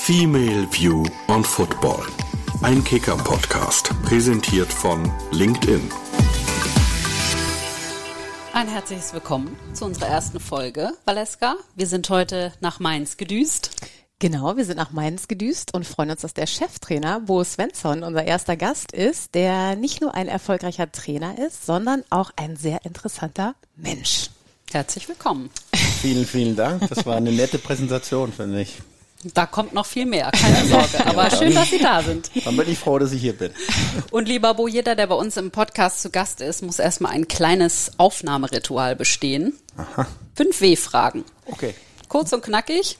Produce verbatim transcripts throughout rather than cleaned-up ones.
Female View on Football. Ein Kicker-Podcast, präsentiert von LinkedIn. Ein herzliches Willkommen zu unserer ersten Folge, Valeska. Wir sind heute nach Mainz gedüst. Genau, wir sind nach Mainz gedüst und freuen uns, dass der Cheftrainer Bo Svensson unser erster Gast ist, der nicht nur ein erfolgreicher Trainer ist, sondern auch ein sehr interessanter Mensch. Herzlich willkommen. Vielen, vielen Dank. Das war eine nette Präsentation, finde ich. Da kommt noch viel mehr, keine Sorge. Aber ja, schön, dass Sie da sind. Dann bin ich froh, dass ich hier bin. Und lieber Bo, jeder, der bei uns im Podcast zu Gast ist, muss erstmal ein kleines Aufnahmeritual bestehen. Aha. Fünf W-Fragen. Okay. Kurz und knackig.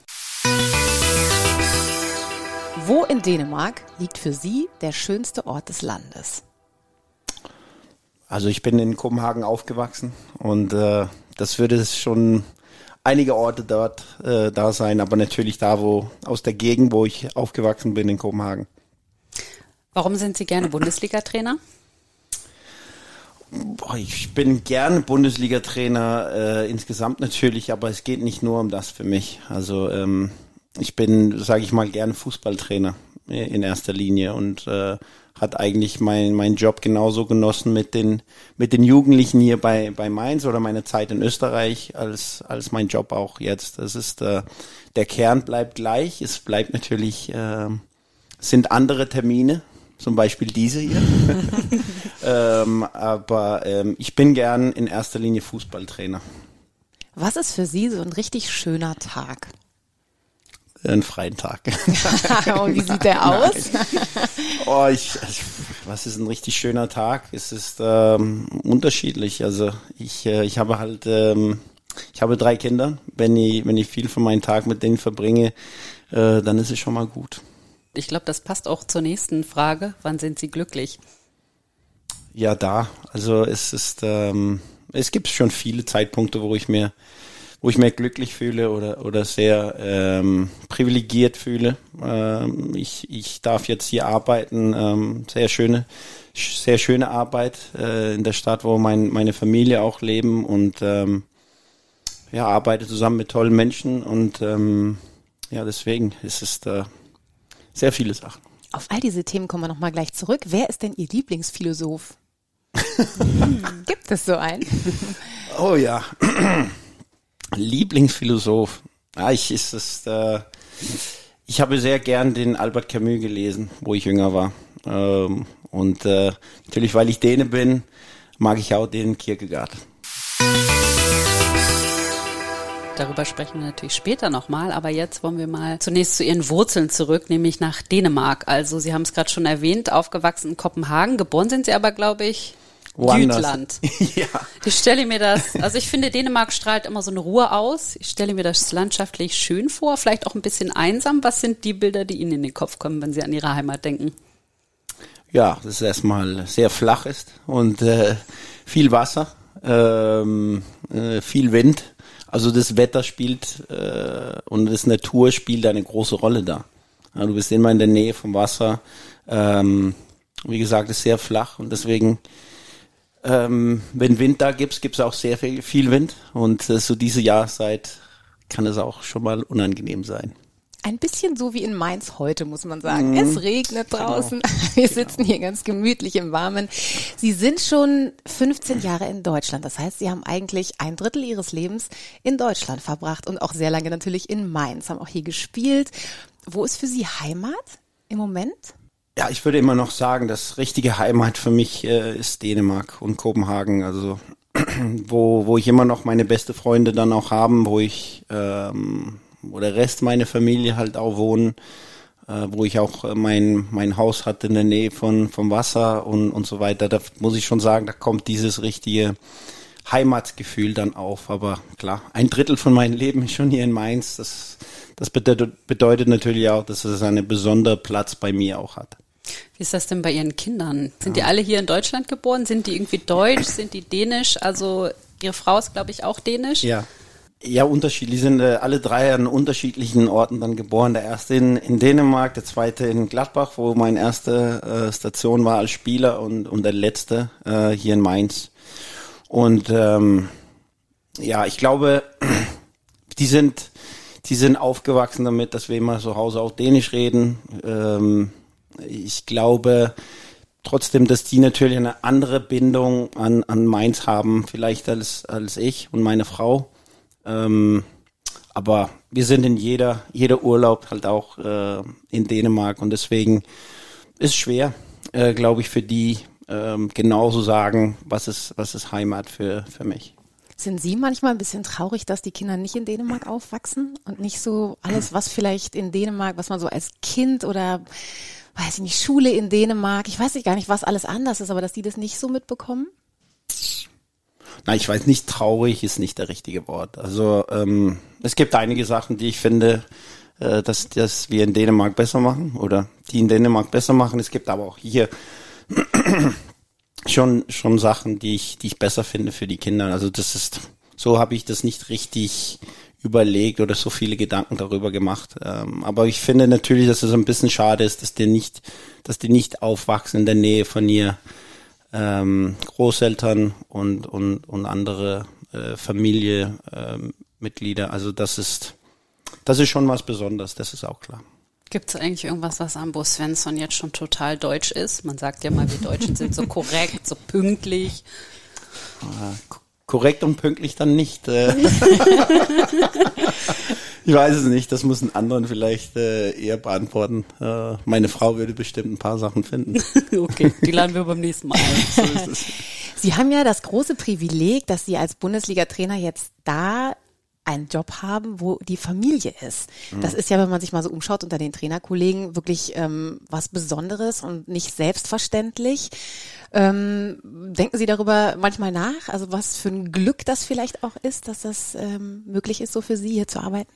Wo in Dänemark liegt für Sie der schönste Ort des Landes? Also ich bin in Kopenhagen aufgewachsen und äh, das würde schon einige Orte dort äh, da sein, aber natürlich da, wo aus der Gegend, wo ich aufgewachsen bin, in Kopenhagen. Warum sind Sie gerne Bundesliga-Trainer? Boah, ich bin gerne Bundesliga-Trainer äh, insgesamt natürlich, aber es geht nicht nur um das für mich. Also ähm, ich bin, sage ich mal, gerne Fußballtrainer in erster Linie und äh, hat eigentlich mein mein Job genauso genossen mit den mit den Jugendlichen hier bei bei Mainz oder meine Zeit in Österreich als als mein Job auch jetzt. Das ist äh, der Kern bleibt gleich. Es bleibt natürlich äh, sind andere Termine, zum Beispiel diese hier. ähm, aber ähm, ich bin gern in erster Linie Fußballtrainer. Was ist für Sie so ein richtig schöner Tag? Einen freien Tag. Und wie sieht der aus? Oh, ich, was ist ein richtig schöner Tag? Es ist ähm, unterschiedlich. Also ich, äh, ich habe halt, ähm, ich habe drei Kinder. Wenn ich, wenn ich viel von meinem Tag mit denen verbringe, äh, dann ist es schon mal gut. Ich glaube, das passt auch zur nächsten Frage. Wann sind Sie glücklich? Ja, da. Also es ist, ähm, es gibt schon viele Zeitpunkte, wo ich mir wo ich mich glücklich fühle oder oder sehr ähm, privilegiert fühle. Ähm, ich ich darf jetzt hier arbeiten, ähm, sehr schöne sehr schöne Arbeit äh, in der Stadt, wo mein meine Familie auch leben und ähm, ja arbeite zusammen mit tollen Menschen und ähm, ja deswegen ist es da sehr viele Sachen. Auf all diese Themen kommen wir nochmal gleich zurück. Wer ist denn Ihr Lieblingsphilosoph? hm, gibt es so einen? Oh ja. Lieblingsphilosoph. Ah, ich ist es. Äh, ich habe sehr gern den Albert Camus gelesen, wo ich jünger war. Ähm, und äh, natürlich, weil ich Däne bin, mag ich auch den Kierkegaard. Darüber sprechen wir natürlich später nochmal, aber jetzt wollen wir mal zunächst zu Ihren Wurzeln zurück, nämlich nach Dänemark. Also Sie haben es gerade schon erwähnt, aufgewachsen in Kopenhagen, geboren sind Sie aber, glaube ich, Woanders. Jütland. Ja. Ich stelle mir das, also ich finde, Dänemark strahlt immer so eine Ruhe aus. Ich stelle mir das landschaftlich schön vor, vielleicht auch ein bisschen einsam. Was sind die Bilder, die Ihnen in den Kopf kommen, wenn Sie an Ihre Heimat denken? Ja, das ist erstmal sehr flach ist und äh, viel Wasser, ähm, äh, viel Wind. Also das Wetter spielt äh, und das Natur spielt eine große Rolle da. Ja, du bist immer in der Nähe vom Wasser. Ähm, wie gesagt, es ist sehr flach und deswegen Ähm, wenn Wind da gibt, gibt es auch sehr viel, viel Wind und äh, so diese Jahreszeit kann es auch schon mal unangenehm sein. Ein bisschen so wie in Mainz heute, muss man sagen. Mm. Es regnet draußen, genau. wir genau. sitzen hier ganz gemütlich im Warmen. Sie sind schon fünfzehn Jahre in Deutschland, das heißt, Sie haben eigentlich ein Drittel Ihres Lebens in Deutschland verbracht und auch sehr lange natürlich in Mainz, haben auch hier gespielt. Wo ist für Sie Heimat im Moment? Ja, ich würde immer noch sagen, das richtige Heimat für mich äh, ist Dänemark und Kopenhagen, also wo wo ich immer noch meine beste Freunde dann auch haben, wo ich ähm, wo der Rest meiner Familie halt auch wohnen, äh, wo ich auch äh, mein mein Haus hatte in der Nähe von vom Wasser und und so weiter. Da muss ich schon sagen, da kommt dieses richtige Heimatgefühl dann auf. Aber klar, ein Drittel von meinem Leben ist schon hier in Mainz. Das das bedeutet, bedeutet natürlich auch, dass es einen besonderen Platz bei mir auch hat. Wie ist das denn bei Ihren Kindern? Sind die alle hier in Deutschland geboren? Sind die irgendwie deutsch? Sind die dänisch? Also Ihre Frau ist, glaube ich, auch dänisch? Ja, ja, unterschiedlich. Die sind äh, alle drei an unterschiedlichen Orten dann geboren. Der erste in, in Dänemark, der zweite in Gladbach, wo meine erste äh, Station war als Spieler und, und der letzte äh, hier in Mainz. Und ähm, ja, ich glaube, die sind die sind aufgewachsen damit, dass wir immer zu Hause auch Dänisch reden. Ähm, ich glaube trotzdem, dass die natürlich eine andere Bindung an, an Mainz haben, vielleicht als, als ich und meine Frau. Ähm, aber wir sind in jeder, jeder Urlaub halt auch äh, in Dänemark und deswegen ist es schwer, äh, glaube ich, für die ähm, genauso sagen, was ist, was ist Heimat für, für mich. Sind Sie manchmal ein bisschen traurig, dass die Kinder nicht in Dänemark aufwachsen und nicht so alles, was vielleicht in Dänemark, was man so als Kind oder, weiß ich nicht, Schule in Dänemark, ich weiß nicht gar nicht, was alles anders ist, aber dass die das nicht so mitbekommen? Nein, ich weiß nicht, traurig ist nicht der richtige Wort. Also ähm, es gibt einige Sachen, die ich finde, äh, dass, dass wir in Dänemark besser machen oder die in Dänemark besser machen. Es gibt aber auch hier schon schon Sachen, die ich die ich besser finde für die Kinder. Also das ist, so habe ich das nicht richtig überlegt oder so viele Gedanken darüber gemacht. Ähm, aber ich finde natürlich, dass es ein bisschen schade ist, dass die nicht, dass die nicht aufwachsen in der Nähe von ihr ähm, Großeltern und und und andere äh, Familie ähm, Mitglieder. Also das ist das ist schon was Besonderes. Das ist auch klar. Gibt es eigentlich irgendwas, was am Bo Svensson jetzt schon total deutsch ist? Man sagt ja mal, wir Deutschen sind so korrekt, so pünktlich. K- korrekt und pünktlich dann nicht. Äh. Ich weiß es nicht, das müssen anderen vielleicht äh, eher beantworten. Äh, meine Frau würde bestimmt ein paar Sachen finden. Okay, die laden wir beim nächsten Mal ein. So ist es. Sie haben ja das große Privileg, dass Sie als Bundesliga-Trainer jetzt da einen Job haben, wo die Familie ist. Das ist ja, wenn man sich mal so umschaut unter den Trainerkollegen, wirklich ähm, was Besonderes und nicht selbstverständlich. Ähm, denken Sie darüber manchmal nach? Also was für ein Glück das vielleicht auch ist, dass das ähm, möglich ist, so für Sie hier zu arbeiten?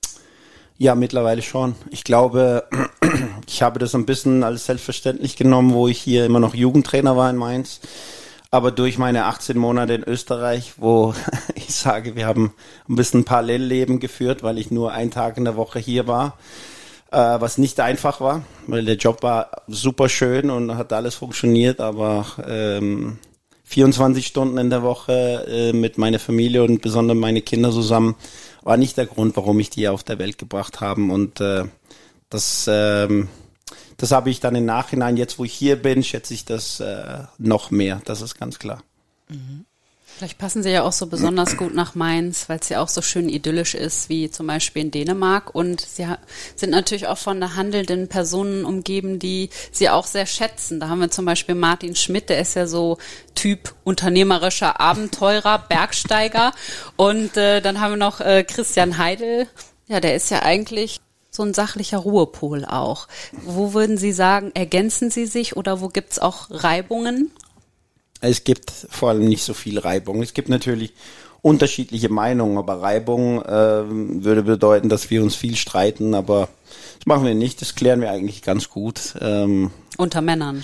Ja, mittlerweile schon. Ich glaube, ich habe das ein bisschen als selbstverständlich genommen, wo ich hier immer noch Jugendtrainer war in Mainz. Aber durch meine achtzehn Monate in Österreich, wo ich sage, wir haben ein bisschen Parallellleben geführt, weil ich nur einen Tag in der Woche hier war, äh, was nicht einfach war, weil der Job war super schön und hat alles funktioniert, aber ähm, vierundzwanzig Stunden in der Woche äh, mit meiner Familie und besonders meine Kinder zusammen war nicht der Grund, warum ich die auf der Welt gebracht haben und äh, das ähm, Das habe ich dann im Nachhinein, jetzt wo ich hier bin, schätze ich das äh, noch mehr. Das ist ganz klar. Mhm. Vielleicht passen Sie ja auch so besonders gut nach Mainz, weil es ja auch so schön idyllisch ist, wie zum Beispiel in Dänemark. Und Sie ha- sind natürlich auch von der handelnden Personen umgeben, die Sie auch sehr schätzen. Da haben wir zum Beispiel Martin Schmidt, der ist ja so Typ unternehmerischer Abenteurer, Bergsteiger. Und äh, dann haben wir noch äh, Christian Heidel. Ja, der ist ja eigentlich so ein sachlicher Ruhepol auch. Wo würden Sie sagen, ergänzen Sie sich oder wo gibt's auch Reibungen? Es gibt vor allem nicht so viel Reibung. Es gibt natürlich unterschiedliche Meinungen, aber Reibung äh, würde bedeuten, dass wir uns viel streiten, aber das machen wir nicht. Das klären wir eigentlich ganz gut. Ähm, Unter Männern.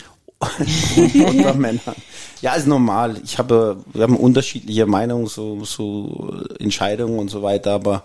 unter Männern. Ja, ist normal. Ich habe, wir haben unterschiedliche Meinungen, so, so Entscheidungen und so weiter, aber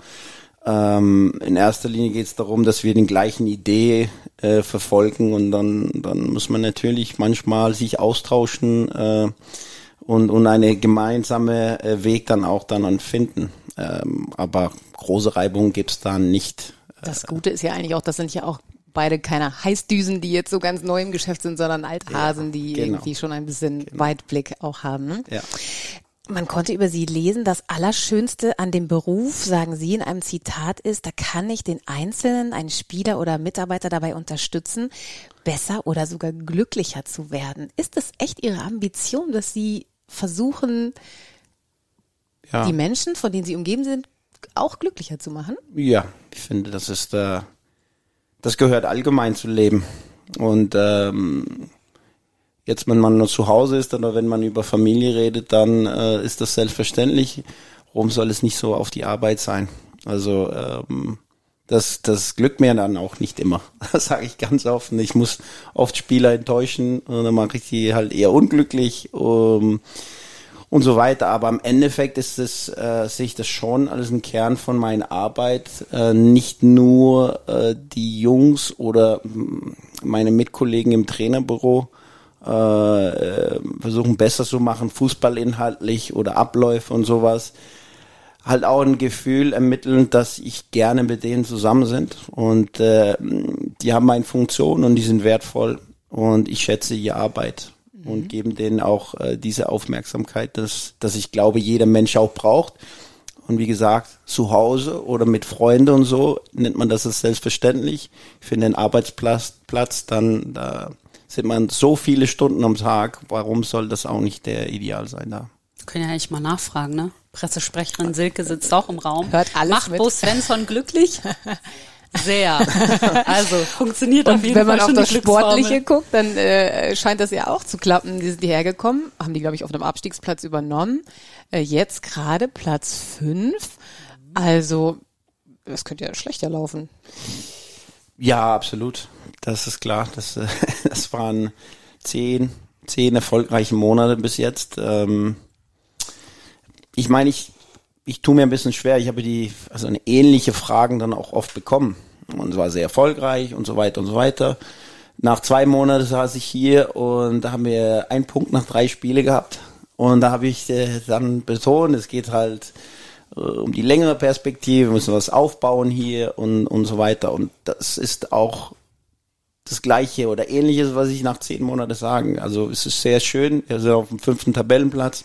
Ähm, in erster Linie geht es darum, dass wir den gleichen Idee äh, verfolgen und dann dann muss man natürlich manchmal sich austauschen äh, und und eine gemeinsame äh, Weg dann auch dann finden. Ähm, aber große Reibung gibt's da nicht. Das Gute ist ja eigentlich auch, das sind ja auch beide keine Heißdüsen, die jetzt so ganz neu im Geschäft sind, sondern Althasen, ja, die genau. irgendwie schon ein bisschen genau. Weitblick auch haben. Ne? Ja. Man konnte über Sie lesen, das Allerschönste an dem Beruf, sagen Sie in einem Zitat, ist, da kann ich den Einzelnen, einen Spieler oder Mitarbeiter dabei unterstützen, besser oder sogar glücklicher zu werden. Ist das echt Ihre Ambition, dass Sie versuchen, ja. die Menschen, von denen Sie umgeben sind, auch glücklicher zu machen? Ja, ich finde, das ist, äh, das gehört allgemein zu Leben. Und ähm, jetzt, wenn man nur zu Hause ist oder wenn man über Familie redet, dann äh, ist das selbstverständlich. Warum soll es nicht so auf die Arbeit sein? Also ähm, das, das glückt mir dann auch nicht immer. Das sage ich ganz offen. Ich muss oft Spieler enttäuschen und dann mache ich die halt eher unglücklich um, und so weiter. Aber im Endeffekt ist es, äh, sehe ich das schon als ein Kern von meiner Arbeit. Äh, nicht nur äh, die Jungs oder meine Mitkollegen im Trainerbüro äh, versuchen besser zu machen, fußballinhaltlich oder Abläufe und sowas. halt auch ein Gefühl ermitteln, dass ich gerne mit denen zusammen sind und äh, die haben eine Funktion und die sind wertvoll und ich schätze ihre Arbeit mhm. und gebe denen auch äh, diese Aufmerksamkeit, dass, dass ich glaube, jeder Mensch auch braucht. Und wie gesagt, zu Hause oder mit Freunden und so nennt man das als selbstverständlich. Ich finde den Arbeitsplatz, Platz, dann da sind man so viele Stunden am Tag. Warum soll das auch nicht der Ideal sein da? Wir können ja eigentlich mal nachfragen, ne? Pressesprecherin Silke sitzt auch im Raum. Hört alles Macht mit. Bo Svensson glücklich? Sehr. Also funktioniert Und auf jeden wenn man Fall auf schon das die Glücksformel. Sportliche guckt, dann äh, scheint das ja auch zu klappen. Die sind hierher gekommen, haben die, glaube ich, auf einem Abstiegsplatz übernommen. Äh, jetzt gerade Platz fünf. Also, das könnte ja schlechter laufen. Ja, absolut. Das ist klar. Das, äh, das waren zehn, zehn erfolgreiche Monate bis jetzt. Ähm, ich meine, ich Ich tue mir ein bisschen schwer, ich habe die, also eine ähnliche Fragen dann auch oft bekommen. Und es war sehr erfolgreich und so weiter und so weiter. Nach zwei Monaten saß ich hier und da haben wir einen Punkt nach drei Spiele gehabt. Und da habe ich äh, dann betont, es geht halt äh, um die längere Perspektive, wir müssen was aufbauen hier und, und so weiter. Und das ist auch das Gleiche oder Ähnliches, was ich nach zehn Monaten sage. Also es ist sehr schön, wir sind auf dem fünften Tabellenplatz.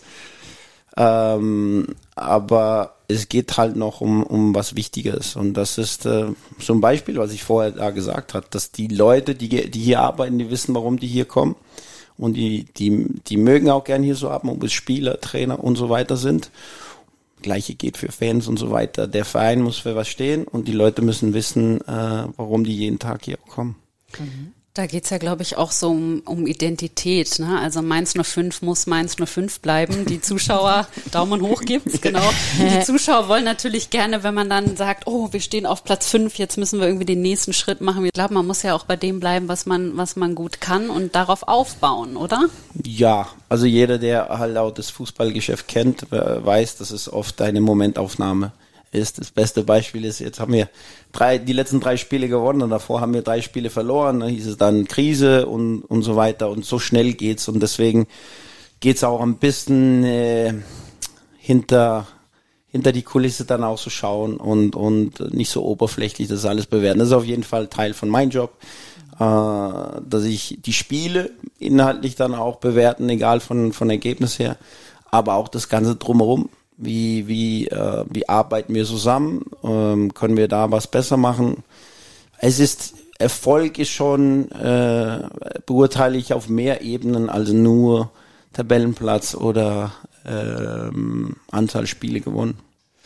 Ähm, aber es geht halt noch um, um was Wichtiges und das ist äh, so ein Beispiel, was ich vorher da gesagt habe, dass die Leute, die, die hier arbeiten, die wissen, warum die hier kommen und die, die, die mögen auch gern hier so arbeiten, ob es Spieler, Trainer und so weiter sind. Gleiche geht für Fans und so weiter. Der Verein muss für was stehen und die Leute müssen wissen, äh, warum die jeden Tag hier kommen. Mhm. Da geht's ja, glaube ich, auch so um, um Identität. Ne? Also Mainz null fünf muss Mainz null fünf bleiben. Die Zuschauer, Daumen hoch gibt's, genau. Die Zuschauer wollen natürlich gerne, wenn man dann sagt, oh, wir stehen auf Platz fünf, jetzt müssen wir irgendwie den nächsten Schritt machen. Ich glaube, man muss ja auch bei dem bleiben, was man, was man gut kann und darauf aufbauen, oder? Ja, also jeder, der halt auch das Fußballgeschäft kennt, weiß, dass es oft eine Momentaufnahme ist. Das beste Beispiel ist, jetzt haben wir drei, die letzten drei Spiele gewonnen und davor haben wir drei Spiele verloren. Da hieß es dann Krise und, und so weiter und so schnell geht's und deswegen geht's auch ein bisschen äh, hinter hinter die Kulisse dann auch so schauen und und nicht so oberflächlich das alles bewerten. Das ist auf jeden Fall Teil von meinem Job, äh, dass ich die Spiele inhaltlich dann auch bewerten, egal von von Ergebnis her, aber auch das Ganze drumherum. Wie, wie, äh, wie arbeiten wir zusammen? Ähm, können wir da was besser machen? Es ist, Erfolg ist schon, äh, beurteile ich auf mehr Ebenen als nur Tabellenplatz oder ähm, Anzahl Spiele gewonnen.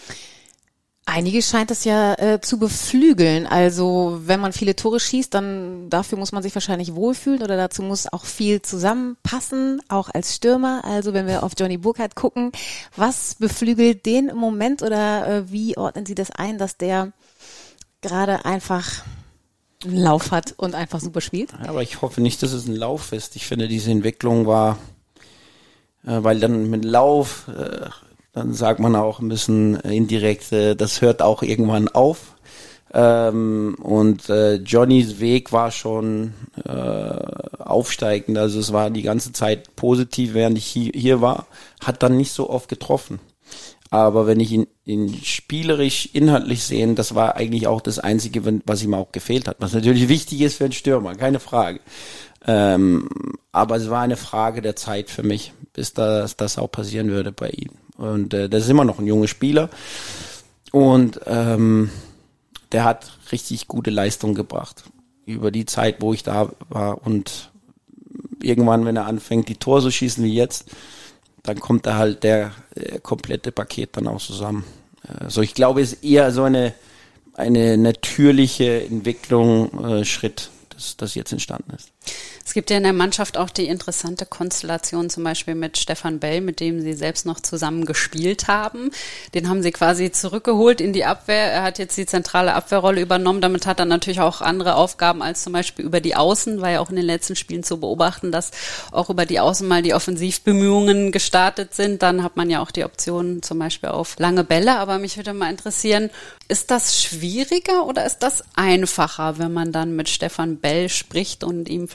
Einige scheint es ja äh, zu beflügeln. Also wenn man viele Tore schießt, dann dafür muss man sich wahrscheinlich wohlfühlen oder dazu muss auch viel zusammenpassen, auch als Stürmer. Also wenn wir auf Johnny Burkhardt gucken, was beflügelt den im Moment oder äh, wie ordnen Sie das ein, dass der gerade einfach einen Lauf hat und einfach super spielt? Ja, aber ich hoffe nicht, dass es ein Lauf ist. Ich finde, diese Entwicklung war, äh, weil dann mit Lauf... Äh, dann sagt man auch ein bisschen indirekt, äh, das hört auch irgendwann auf. Ähm, und äh, Johnnys Weg war schon äh, aufsteigend, also es war die ganze Zeit positiv, während ich hier, hier war, hat dann nicht so oft getroffen. Aber wenn ich ihn, ihn spielerisch, inhaltlich sehe, das war eigentlich auch das Einzige, was ihm auch gefehlt hat. Was natürlich wichtig ist für einen Stürmer, keine Frage. Ähm, aber es war eine Frage der Zeit für mich, bis das, das auch passieren würde bei ihm. Und äh, das ist immer noch ein junger Spieler und ähm, der hat richtig gute Leistung gebracht über die Zeit, wo ich da war und irgendwann, wenn er anfängt, die Tore zu schießen wie jetzt, dann kommt da halt der äh, komplette Paket dann auch zusammen. Also ich glaube, es ist eher so eine eine natürliche Entwicklung, äh, Schritt, das, das jetzt entstanden ist. Es gibt ja in der Mannschaft auch die interessante Konstellation zum Beispiel mit Stefan Bell, mit dem Sie selbst noch zusammen gespielt haben. Den haben Sie quasi zurückgeholt in die Abwehr. Er hat jetzt die zentrale Abwehrrolle übernommen. Damit hat er natürlich auch andere Aufgaben als zum Beispiel über die Außen. War ja auch in den letzten Spielen zu beobachten, dass auch über die Außen mal die Offensivbemühungen gestartet sind. Dann hat man ja auch die Option zum Beispiel auf lange Bälle. Aber mich würde mal interessieren, ist das schwieriger oder ist das einfacher, wenn man dann mit Stefan Bell spricht und ihm vielleicht irgendwas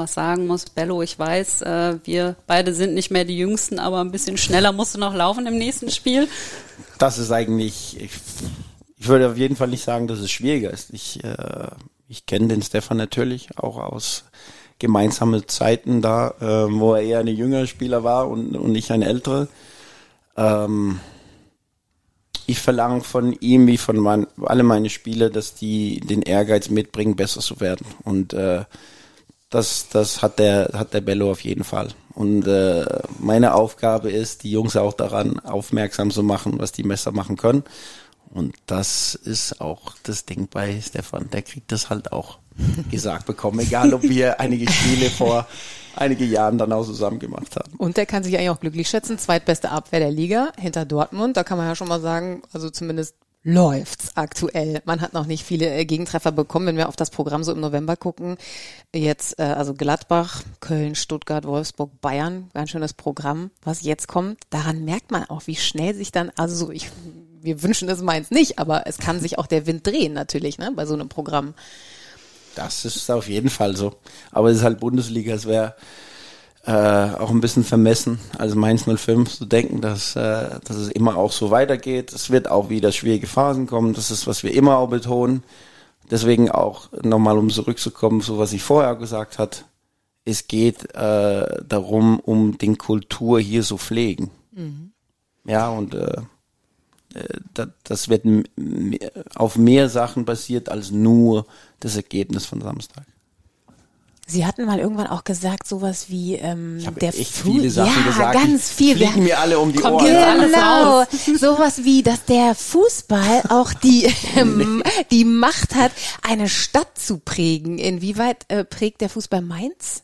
was sagen muss. Bello, ich weiß, äh, wir beide sind nicht mehr die Jüngsten, aber ein bisschen schneller musst du noch laufen im nächsten Spiel. Das ist eigentlich, ich, ich würde auf jeden Fall nicht sagen, dass es schwieriger ist. Ich, äh, ich kenne den Stefan natürlich auch aus gemeinsame Zeiten da, äh, wo er eher ein jüngerer Spieler war und, und ich ein älterer. Ähm, ich verlange von ihm wie von mein, alle meine Spieler, dass die den Ehrgeiz mitbringen, besser zu werden. Und äh, das, das hat der, hat der Bello auf jeden Fall. Und äh, meine Aufgabe ist, die Jungs auch daran aufmerksam zu machen, was die besser machen können. Und das ist auch das Ding bei Stefan. Der kriegt das halt auch gesagt bekommen, egal ob wir einige Spiele vor einige Jahren dann auch zusammen gemacht haben. Und der kann sich eigentlich auch glücklich schätzen. Zweitbeste Abwehr der Liga hinter Dortmund. Da kann man ja schon mal sagen, also zumindest läuft's aktuell. Man hat noch nicht viele äh, Gegentreffer bekommen, wenn wir auf das Programm so im November gucken. Jetzt äh, also Gladbach, Köln, Stuttgart, Wolfsburg, Bayern. Ganz schönes Programm, was jetzt kommt. Daran merkt man auch, wie schnell sich dann, also so ich wir wünschen das Mainz nicht, aber es kann sich auch der Wind drehen natürlich, ne, bei so einem Programm. Das ist auf jeden Fall so. Aber es ist halt Bundesliga, es wäre äh, auch ein bisschen vermessen, als Mainz null fünf zu denken, dass, äh, dass es immer auch so weitergeht. Es wird auch wieder schwierige Phasen kommen, das ist, was wir immer auch betonen. Deswegen auch nochmal, um zurückzukommen, so was ich vorher gesagt habe, es geht äh, darum, um den Kultur hier zu pflegen. Mhm. Ja, und äh, das wird auf mehr Sachen basiert als nur das Ergebnis von Samstag. Sie hatten mal irgendwann auch gesagt, sowas wie ähm, ich der echt Fu- viele Sachen ja, gesagt. ganz viel. Fliegen mir alle um die Kommt Ohren. Genau, sowas wie, dass der Fußball auch die ähm, die Macht hat, eine Stadt zu prägen. Inwieweit äh, prägt der Fußball Mainz?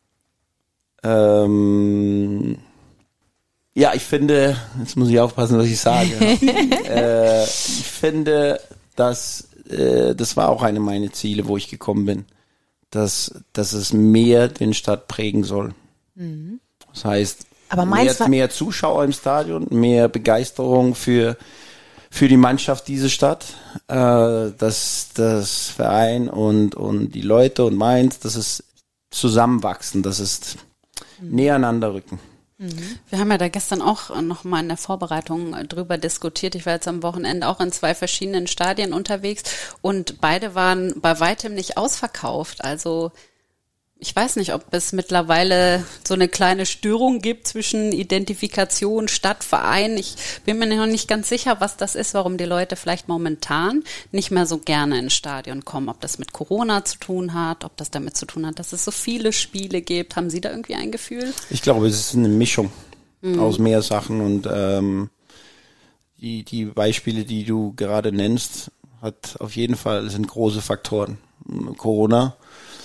Ähm, ja, ich finde, jetzt muss ich aufpassen, was ich sage. äh, ich finde, dass äh, das war auch eine meiner Ziele, wo ich gekommen bin. Dass, dass es mehr den Stadt prägen soll. Mhm. Das heißt, aber mehr, mehr Zuschauer im Stadion, mehr Begeisterung für, für die Mannschaft dieser Stadt, äh, dass das Verein und, und die Leute und Mainz, dass es zusammenwachsen, dass es mhm. näher aneinander rücken. Wir haben ja da gestern auch noch mal in der Vorbereitung drüber diskutiert. Ich war jetzt am Wochenende auch in zwei verschiedenen Stadien unterwegs und beide waren bei weitem nicht ausverkauft. Also ich weiß nicht, ob es mittlerweile so eine kleine Störung gibt zwischen Identifikation, Stadt, Verein. Ich bin mir noch nicht ganz sicher, was das ist, warum die Leute vielleicht momentan nicht mehr so gerne ins Stadion kommen. Ob das mit Corona zu tun hat, ob das damit zu tun hat, dass es so viele Spiele gibt. Haben Sie da irgendwie ein Gefühl? Ich glaube, es ist eine Mischung mhm. aus mehr Sachen und ähm, die, die Beispiele, die du gerade nennst, hat auf jeden Fall sind große Faktoren. Corona.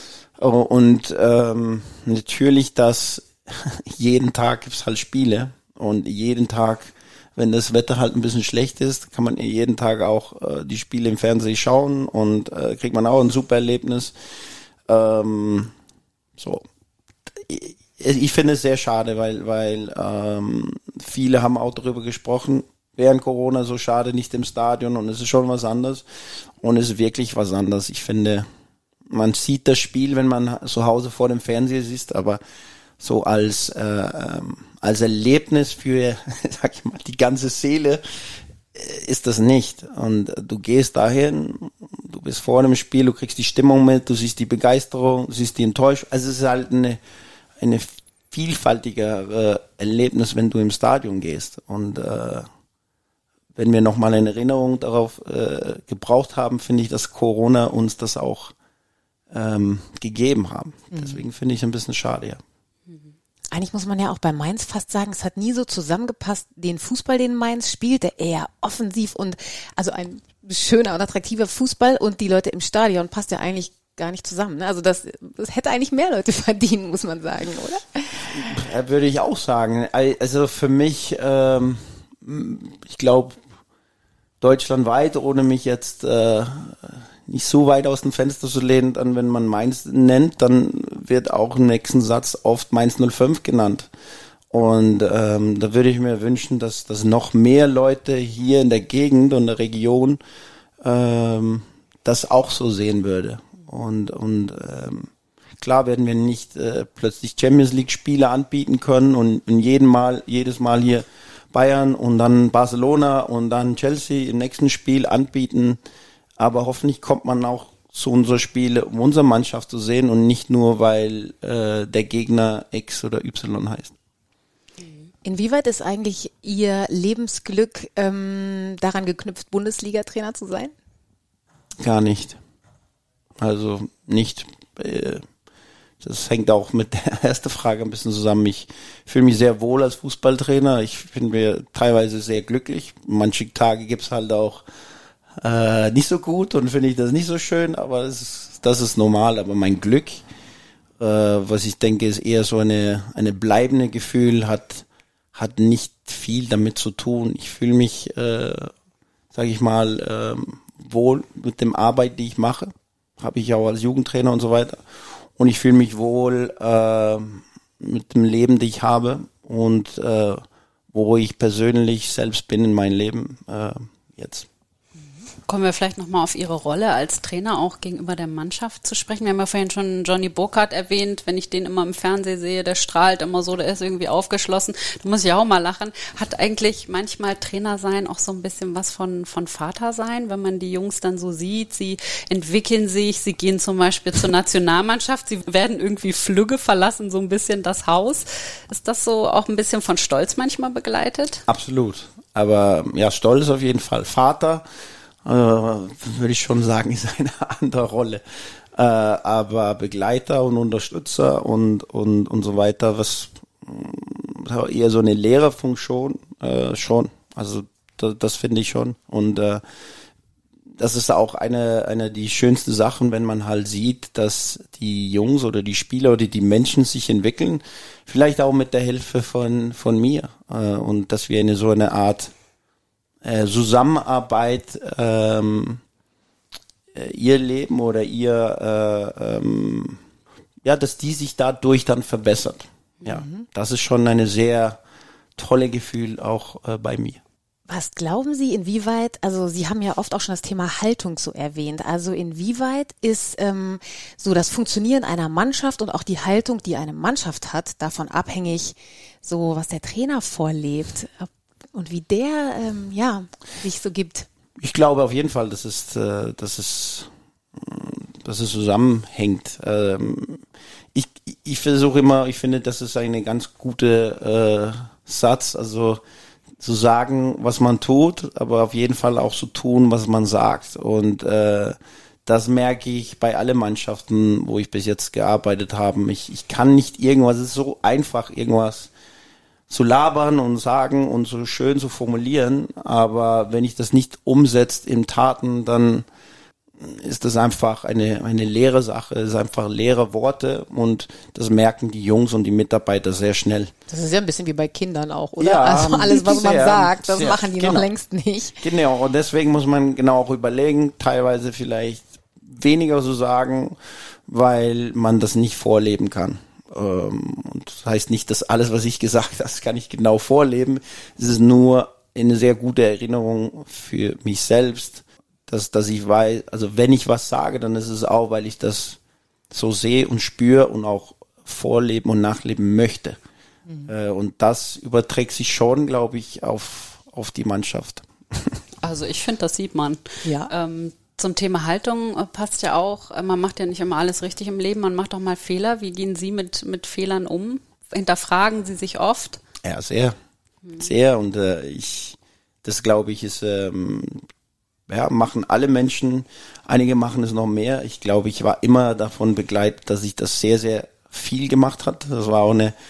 Und ähm, natürlich, dass jeden Tag gibt's halt Spiele und jeden Tag, wenn das Wetter halt ein bisschen schlecht ist, kann man jeden Tag auch äh, die Spiele im Fernsehen schauen und äh, kriegt man auch ein super Erlebnis. Ähm, so, ich, ich finde es sehr schade, weil weil ähm, viele haben auch darüber gesprochen, während Corona so schade, nicht im Stadion und es ist schon was anderes und es ist wirklich was anderes. Ich finde, man sieht das Spiel, wenn man zu Hause vor dem Fernseher sitzt, aber so als äh, ähm, als Erlebnis für, sag ich mal, die ganze Seele äh, ist das nicht. Und äh, du gehst dahin, du bist vor dem Spiel, du kriegst die Stimmung mit, du siehst die Begeisterung, du siehst die Enttäuschung. Also es ist halt eine eine vielfältigere Erlebnis, wenn du im Stadion gehst. Und äh, wenn wir nochmal eine Erinnerung darauf äh, gebraucht haben, finde ich, dass Corona uns das auch ähm, gegeben haben. Mhm. Deswegen finde ich es ein bisschen schade, ja. Eigentlich muss man ja auch bei Mainz fast sagen, es hat nie so zusammengepasst, den Fußball, den Mainz spielt, der eher offensiv und also ein schöner und attraktiver Fußball und die Leute im Stadion passt ja eigentlich gar nicht zusammen. Ne? Also das, das hätte eigentlich mehr Leute verdienen, muss man sagen, oder? Ja, würde ich auch sagen. Also für mich, ähm, ich glaube, deutschlandweit, ohne mich jetzt äh, nicht so weit aus dem Fenster zu lehnen, dann wenn man Mainz nennt, dann wird auch im nächsten Satz oft Mainz null fünf genannt. Und ähm, da würde ich mir wünschen, dass, dass noch mehr Leute hier in der Gegend und der Region ähm, das auch so sehen würde. Und, und ähm, Klar werden wir nicht äh, plötzlich Champions League Spiele anbieten können und, und jeden Mal, jedes Mal hier Bayern und dann Barcelona und dann Chelsea im nächsten Spiel anbieten. Aber hoffentlich kommt man auch zu unseren Spiele, um unsere Mannschaft zu sehen und nicht nur, weil äh, der Gegner X oder Y heißt. Inwieweit ist eigentlich Ihr Lebensglück ähm, daran geknüpft, Bundesliga-Trainer zu sein? Gar nicht. Also nicht. Äh, das hängt auch mit der ersten Frage ein bisschen zusammen. Ich fühle mich sehr wohl als Fußballtrainer. Ich bin mir teilweise sehr glücklich. Manche Tage gibt's halt auch äh, nicht so gut und finde ich das nicht so schön, aber das ist, das ist normal. Aber mein Glück, äh, was ich denke, ist eher so eine eine bleibende Gefühl, hat hat nicht viel damit zu tun. Ich fühle mich, äh, sage ich mal, äh, wohl mit dem Arbeit, die ich mache. Habe ich auch als Jugendtrainer und so weiter. Und ich fühle mich wohl äh, mit dem Leben, das ich habe und äh, wo ich persönlich selbst bin in meinem Leben äh, jetzt. Kommen wir vielleicht nochmal auf Ihre Rolle als Trainer auch gegenüber der Mannschaft zu sprechen. Wir haben ja vorhin schon Johnny Burkhardt erwähnt. Wenn ich den immer im Fernsehen sehe, der strahlt immer so, der ist irgendwie aufgeschlossen. Da muss ich auch mal lachen. Hat eigentlich manchmal Trainer sein auch so ein bisschen was von, von Vater sein, wenn man die Jungs dann so sieht. Sie entwickeln sich, sie gehen zum Beispiel zur Nationalmannschaft, sie werden irgendwie flügge, verlassen so ein bisschen das Haus. Ist das so auch ein bisschen von Stolz manchmal begleitet? Absolut. Aber ja, Stolz auf jeden Fall. Vater, äh, würde ich schon sagen, ist eine andere Rolle. Äh, aber Begleiter und Unterstützer und, und, und so weiter, was äh, eher so eine Lehrerfunktion, äh, schon. Also das, das finde ich schon. Und äh, das ist auch eine eine die schönsten Sachen, wenn man halt sieht, dass die Jungs oder die Spieler oder die Menschen sich entwickeln, vielleicht auch mit der Hilfe von von mir äh, und dass wir eine so eine Art äh, Zusammenarbeit ähm, äh, ihr Leben oder ihr äh, ähm, ja, dass die sich dadurch dann verbessert. Ja, mhm. Das ist schon eine sehr tolle Gefühl auch äh, bei mir. Was glauben Sie, inwieweit, also Sie haben ja oft auch schon das Thema Haltung so erwähnt, also inwieweit ist ähm, so das Funktionieren einer Mannschaft und auch die Haltung, die eine Mannschaft hat, davon abhängig, so was der Trainer vorlebt und wie der ähm, ja sich so gibt? Ich glaube auf jeden Fall, dass es, äh, dass es, dass es zusammenhängt. Ähm, ich ich versuche immer, ich finde, das ist eine ganz gute äh, Satz, also zu sagen, was man tut, aber auf jeden Fall auch zu tun, was man sagt. Und äh, das merke ich bei allen Mannschaften, wo ich bis jetzt gearbeitet habe. Ich, ich kann nicht irgendwas, es ist so einfach, irgendwas zu labern und sagen und so schön zu formulieren, aber wenn ich das nicht umsetzt in Taten, dann ist das einfach eine eine leere Sache, es ist einfach leere Worte und das merken die Jungs und die Mitarbeiter sehr schnell. Das ist ja ein bisschen wie bei Kindern auch, oder? Ja, also alles, was sehr, man sagt, das sehr, machen die genau. noch längst nicht. Genau, und deswegen muss man genau auch überlegen, teilweise vielleicht weniger so sagen, weil man das nicht vorleben kann. Und das heißt nicht, dass alles, was ich gesagt habe, das kann ich genau vorleben. Es ist nur eine sehr gute Erinnerung für mich selbst, dass, dass ich weiß, also wenn ich was sage, dann ist es auch, weil ich das so sehe und spüre und auch vorleben und nachleben möchte. Mhm. Äh, und das überträgt sich schon, glaube ich, auf, auf die Mannschaft. Also ich finde, das sieht man. Ja. Ähm, zum Thema Haltung äh, passt ja auch, äh, man macht ja nicht immer alles richtig im Leben, man macht auch mal Fehler. Wie gehen Sie mit, mit Fehlern um? Hinterfragen Sie sich oft? Ja, sehr. Mhm. Sehr. Und äh, ich, das glaube ich, ist... Ähm, Ja, machen alle Menschen, einige machen es noch mehr. Ich glaube, ich war immer davon begleitet, dass ich das sehr, sehr viel gemacht hat. Das war auch eine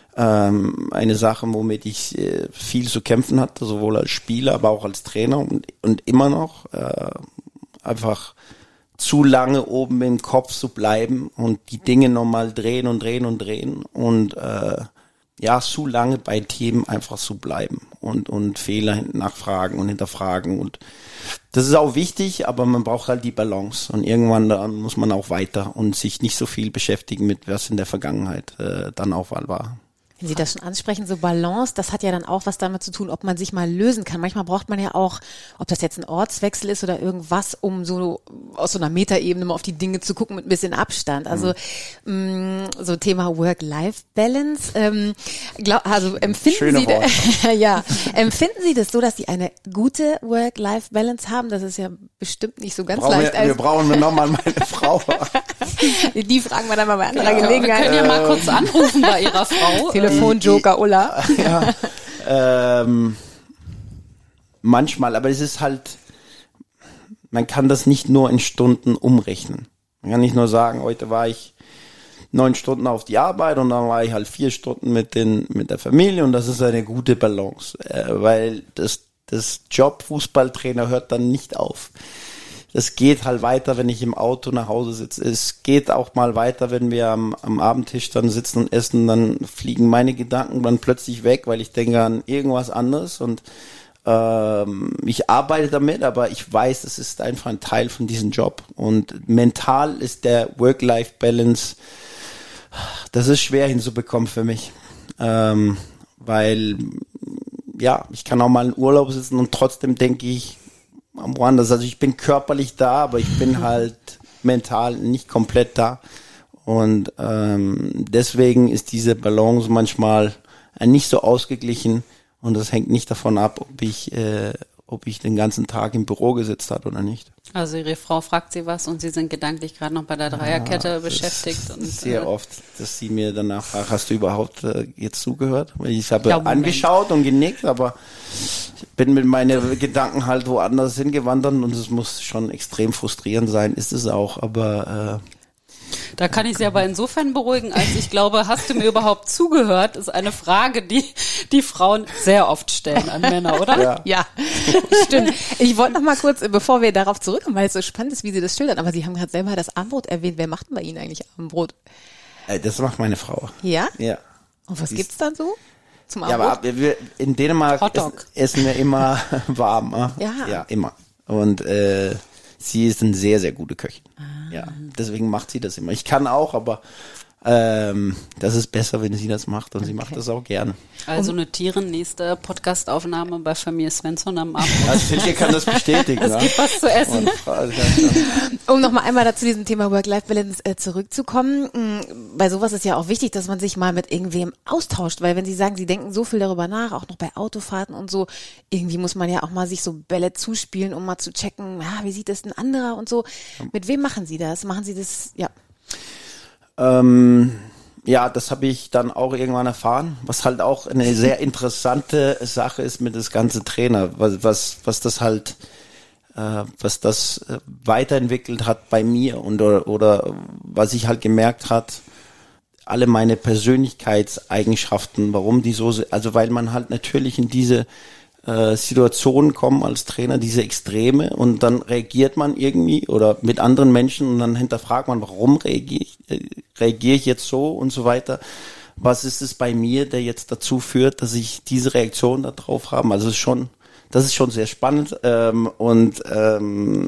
ähm, eine Sache, womit ich äh, viel zu kämpfen hatte, sowohl als Spieler, aber auch als Trainer und, und immer noch äh, einfach zu lange oben im Kopf zu bleiben und die Dinge nochmal drehen und drehen und drehen und äh, ja, zu lange bei Themen einfach zu bleiben und und Fehler nachfragen und hinterfragen und das ist auch wichtig, aber man braucht halt die Balance und irgendwann dann muss man auch weiter und sich nicht so viel beschäftigen mit was in der Vergangenheit äh, dann auch mal war. Wenn Sie das schon ansprechen, so Balance, das hat ja dann auch was damit zu tun, ob man sich mal lösen kann. Manchmal braucht man ja auch, ob das jetzt ein Ortswechsel ist oder irgendwas, um so aus so einer Metaebene mal auf die Dinge zu gucken mit ein bisschen Abstand. Also mhm. mh, so Thema Work-Life-Balance. Ähm, glaub, also empfinden Schöne Sie da, ja, empfinden Sie das so, dass Sie eine gute Work-Life-Balance haben? Das ist ja bestimmt nicht so ganz brauchen leicht. Wir, wir brauchen nochmal meine Frau. Die fragen wir dann mal bei anderer ja, Gelegenheit. Wir können ja mal kurz anrufen bei Ihrer Frau. Telefonjoker Ulla. Ja, ähm, manchmal, aber es ist halt, man kann das nicht nur in Stunden umrechnen. Man kann nicht nur sagen, heute war ich neun Stunden auf die Arbeit und dann war ich halt vier Stunden mit den mit der Familie und das ist eine gute Balance, äh, weil das das Job Fußballtrainer hört dann nicht auf. Es geht halt weiter, wenn ich im Auto nach Hause sitze. Es geht auch mal weiter, wenn wir am, am Abendtisch dann sitzen und essen, dann fliegen meine Gedanken dann plötzlich weg, weil ich denke an irgendwas anderes und ähm, ich arbeite damit, aber ich weiß, es ist einfach ein Teil von diesem Job und mental ist der Work-Life-Balance, das ist schwer hinzubekommen für mich, ähm, weil ja, ich kann auch mal in Urlaub sitzen und trotzdem denke ich woanders. Also ich bin körperlich da, aber ich bin halt mental nicht komplett da. Und ähm, deswegen ist diese Balance manchmal äh, nicht so ausgeglichen und das hängt nicht davon ab, ob ich äh, ob ich den ganzen Tag im Büro gesetzt habe oder nicht. Also Ihre Frau fragt Sie was und Sie sind gedanklich gerade noch bei der Dreierkette ja, beschäftigt. Und, sehr äh, oft, dass sie mir danach fragt, hast du überhaupt äh, jetzt zugehört? Ich habe ja, angeschaut und genickt, aber ich bin mit meinen Gedanken halt woanders hingewandert und es muss schon extrem frustrierend sein, ist es auch, aber äh, da kann ich Sie aber insofern beruhigen, als ich glaube, hast du mir überhaupt zugehört, ist eine Frage, die die Frauen sehr oft stellen an Männer, oder? Ja, ja stimmt. Ich wollte noch mal kurz, bevor wir darauf zurückkommen, weil es so spannend ist, wie Sie das schildern, aber Sie haben gerade selber das Abendbrot erwähnt. Wer macht denn bei Ihnen eigentlich Abendbrot? Das macht meine Frau. Ja? Ja. Und was gibt's dann so zum Ja, Abendbrot? aber wir, in Dänemark essen, essen wir immer warm. Ja. Ja, immer. Und äh, sie ist eine sehr, sehr gute Köchin. Ah. Ja, deswegen macht sie das immer. Ich kann auch, aber ähm, das ist besser, wenn sie das macht und okay. sie macht das auch gerne. Also notieren, nächste Podcastaufnahme bei Familie Svensson am Abend. Also Silke kann das bestätigen. Es ja. gibt was zu essen. Und, um nochmal einmal dazu diesem Thema Work-Life-Balance äh, zurückzukommen. Bei sowas ist ja auch wichtig, dass man sich mal mit irgendwem austauscht, weil wenn Sie sagen, Sie denken so viel darüber nach, auch noch bei Autofahrten und so, irgendwie muss man ja auch mal sich so Bälle zuspielen, um mal zu checken, ja, wie sieht das ein anderer und so. Mit wem machen Sie das? Machen Sie das, ja. Ähm, ja, das habe ich dann auch irgendwann erfahren, was halt auch eine sehr interessante Sache ist mit das ganze Trainer, was was, was das halt, äh, was das äh, weiterentwickelt hat bei mir und oder, oder was ich halt gemerkt hat, alle meine Persönlichkeitseigenschaften, warum die so, also weil man halt natürlich in diese äh, Situationen kommen als Trainer, diese Extreme und dann reagiert man irgendwie oder mit anderen Menschen und dann hinterfragt man, warum reagiere ich, äh, reagiere ich jetzt so und so weiter. Was ist es bei mir, der jetzt dazu führt, dass ich diese Reaktion da drauf habe? Also es ist schon, das ist schon sehr spannend ähm, und ähm,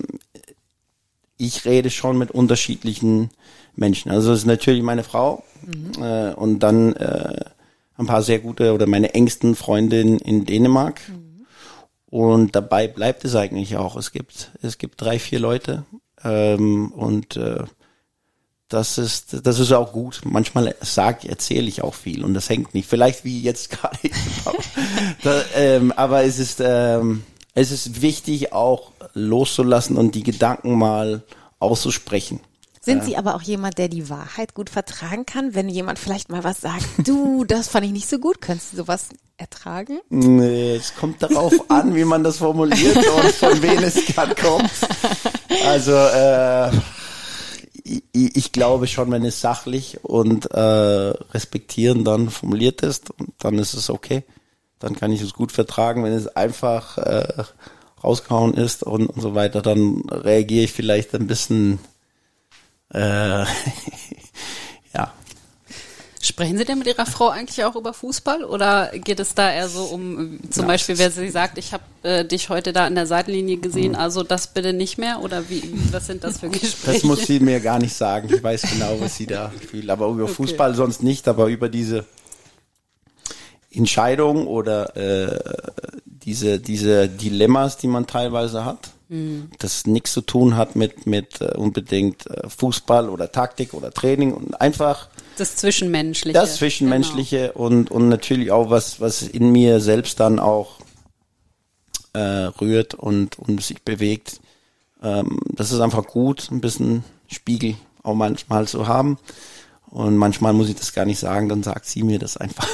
ich rede schon mit unterschiedlichen Menschen. Also es ist natürlich meine Frau mhm. äh, und dann äh, ein paar sehr gute oder meine engsten Freunde in, in Dänemark. Mhm. Und dabei bleibt es eigentlich auch. Es gibt es gibt drei, vier Leute ähm, und äh, das ist das ist auch gut. Manchmal sage, erzähle ich auch viel und das hängt nicht. Vielleicht wie jetzt gerade. da, ähm, aber es ist ähm, es ist wichtig auch loszulassen und die Gedanken mal auszusprechen. Sind Sie aber auch jemand, der die Wahrheit gut vertragen kann, wenn jemand vielleicht mal was sagt, du, das fand ich nicht so gut, könntest du sowas ertragen? Nee, es kommt darauf an, wie man das formuliert und von wem es gerade kommt. Also äh, ich, ich glaube schon, wenn es sachlich und äh, respektierend dann formuliert ist, dann ist es okay. Dann kann ich es gut vertragen. Wenn es einfach äh, rausgehauen ist und, und so weiter, dann reagiere ich vielleicht ein bisschen Äh, ja. Sprechen Sie denn mit Ihrer Frau eigentlich auch über Fußball oder geht es da eher so um, zum ja. Beispiel, wer sie sagt, ich habe äh, dich heute da an der Seitenlinie gesehen, mhm. also das bitte nicht mehr oder wie, was sind das für Gespräche? Das muss sie mir gar nicht sagen, ich weiß genau, was sie da fühlt, aber über okay. Fußball sonst nicht, aber über diese Entscheidungen oder äh, diese diese Dilemmas, die man teilweise hat, mhm. das nichts zu tun hat mit mit uh, unbedingt uh, Fußball oder Taktik oder Training und einfach das Zwischenmenschliche. Das Zwischenmenschliche genau. und und natürlich auch was was in mir selbst dann auch äh, rührt und und sich bewegt. Ähm, das ist einfach gut, ein bisschen Spiegel auch manchmal zu haben. Und manchmal muss ich das gar nicht sagen, dann sagt sie mir das einfach.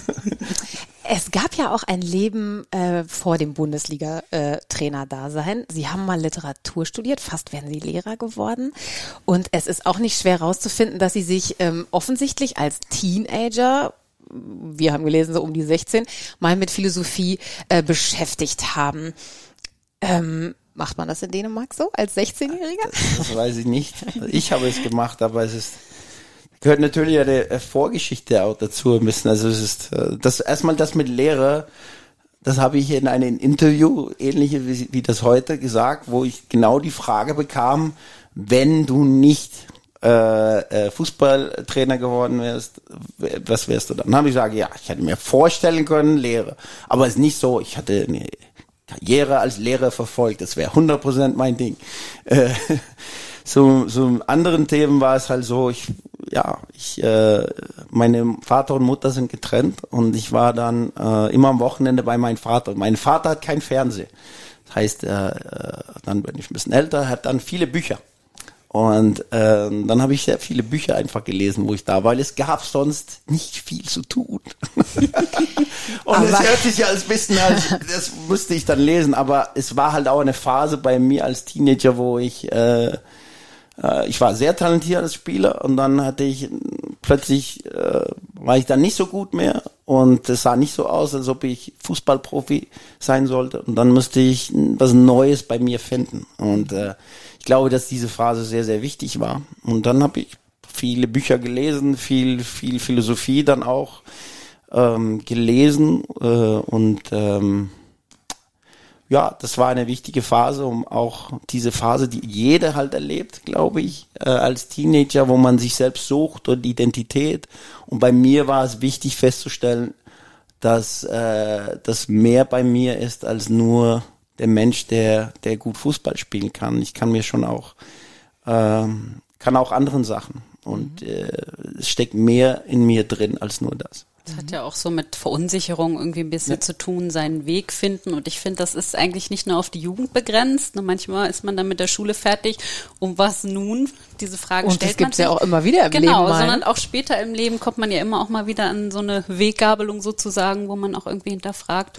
Es gab ja auch ein Leben äh, vor dem Bundesliga-Trainer-Dasein. Sie haben mal Literatur studiert, fast wären Sie Lehrer geworden. Und es ist auch nicht schwer herauszufinden, dass Sie sich ähm, offensichtlich als Teenager, wir haben gelesen, so um die sechzehn, mal mit Philosophie äh, beschäftigt haben. Ähm, macht man das in Dänemark so, als sechzehnjähriger? Das, das weiß ich nicht. Ich habe es gemacht, aber es ist... gehört natürlich eine Vorgeschichte auch dazu ein bisschen. Also es ist das erstmal das mit Lehre, das habe ich in einem Interview, ähnliche wie, wie das heute, gesagt, wo ich genau die Frage bekam, wenn du nicht äh, Fußballtrainer geworden wärst, was wärst du dann? Dann habe ich gesagt, ja, ich hätte mir vorstellen können, Lehre. Aber es ist nicht so, ich hatte eine Karriere als Lehrer verfolgt, das wäre hundert Prozent mein Ding. Äh, so so anderen Themen war es halt so, ich ja, ich äh, meine Vater und Mutter sind getrennt und ich war dann äh, immer am Wochenende bei meinem Vater. Mein Vater hat kein Fernsehen. Das heißt, äh, dann bin ich ein bisschen älter, hat dann viele Bücher. Und äh, dann habe ich sehr viele Bücher einfach gelesen, wo ich da war, weil es gab sonst nicht viel zu tun. Und aber es hört sich ja als bisschen, als, das musste ich dann lesen, aber es war halt auch eine Phase bei mir als Teenager, wo ich äh, ich war sehr talentiert als Spieler und dann hatte ich plötzlich, äh, war ich dann nicht so gut mehr und es sah nicht so aus, als ob ich Fußballprofi sein sollte und dann musste ich was Neues bei mir finden und äh, ich glaube, dass diese Phase sehr, sehr wichtig war und dann habe ich viele Bücher gelesen, viel, viel Philosophie dann auch ähm, gelesen äh, und ähm, ja, das war eine wichtige Phase, um auch diese Phase, die jeder halt erlebt, glaube ich, äh, als Teenager, wo man sich selbst sucht und die Identität. Und bei mir war es wichtig festzustellen, dass äh, das mehr bei mir ist als nur der Mensch, der der gut Fußball spielen kann. Ich kann mir schon auch, äh, kann auch anderen Sachen. Und äh, es steckt mehr in mir drin als nur das. Das hat ja auch so mit Verunsicherung irgendwie ein bisschen ja. zu tun, seinen Weg finden. Und ich finde, das ist eigentlich nicht nur auf die Jugend begrenzt. Manchmal ist man dann mit der Schule fertig. Um was nun? Diese Frage und stellt das gibt's man sich. Ja auch immer wieder im genau, Leben. Genau, sondern auch später im Leben kommt man ja immer auch mal wieder an so eine Weggabelung sozusagen, wo man auch irgendwie hinterfragt,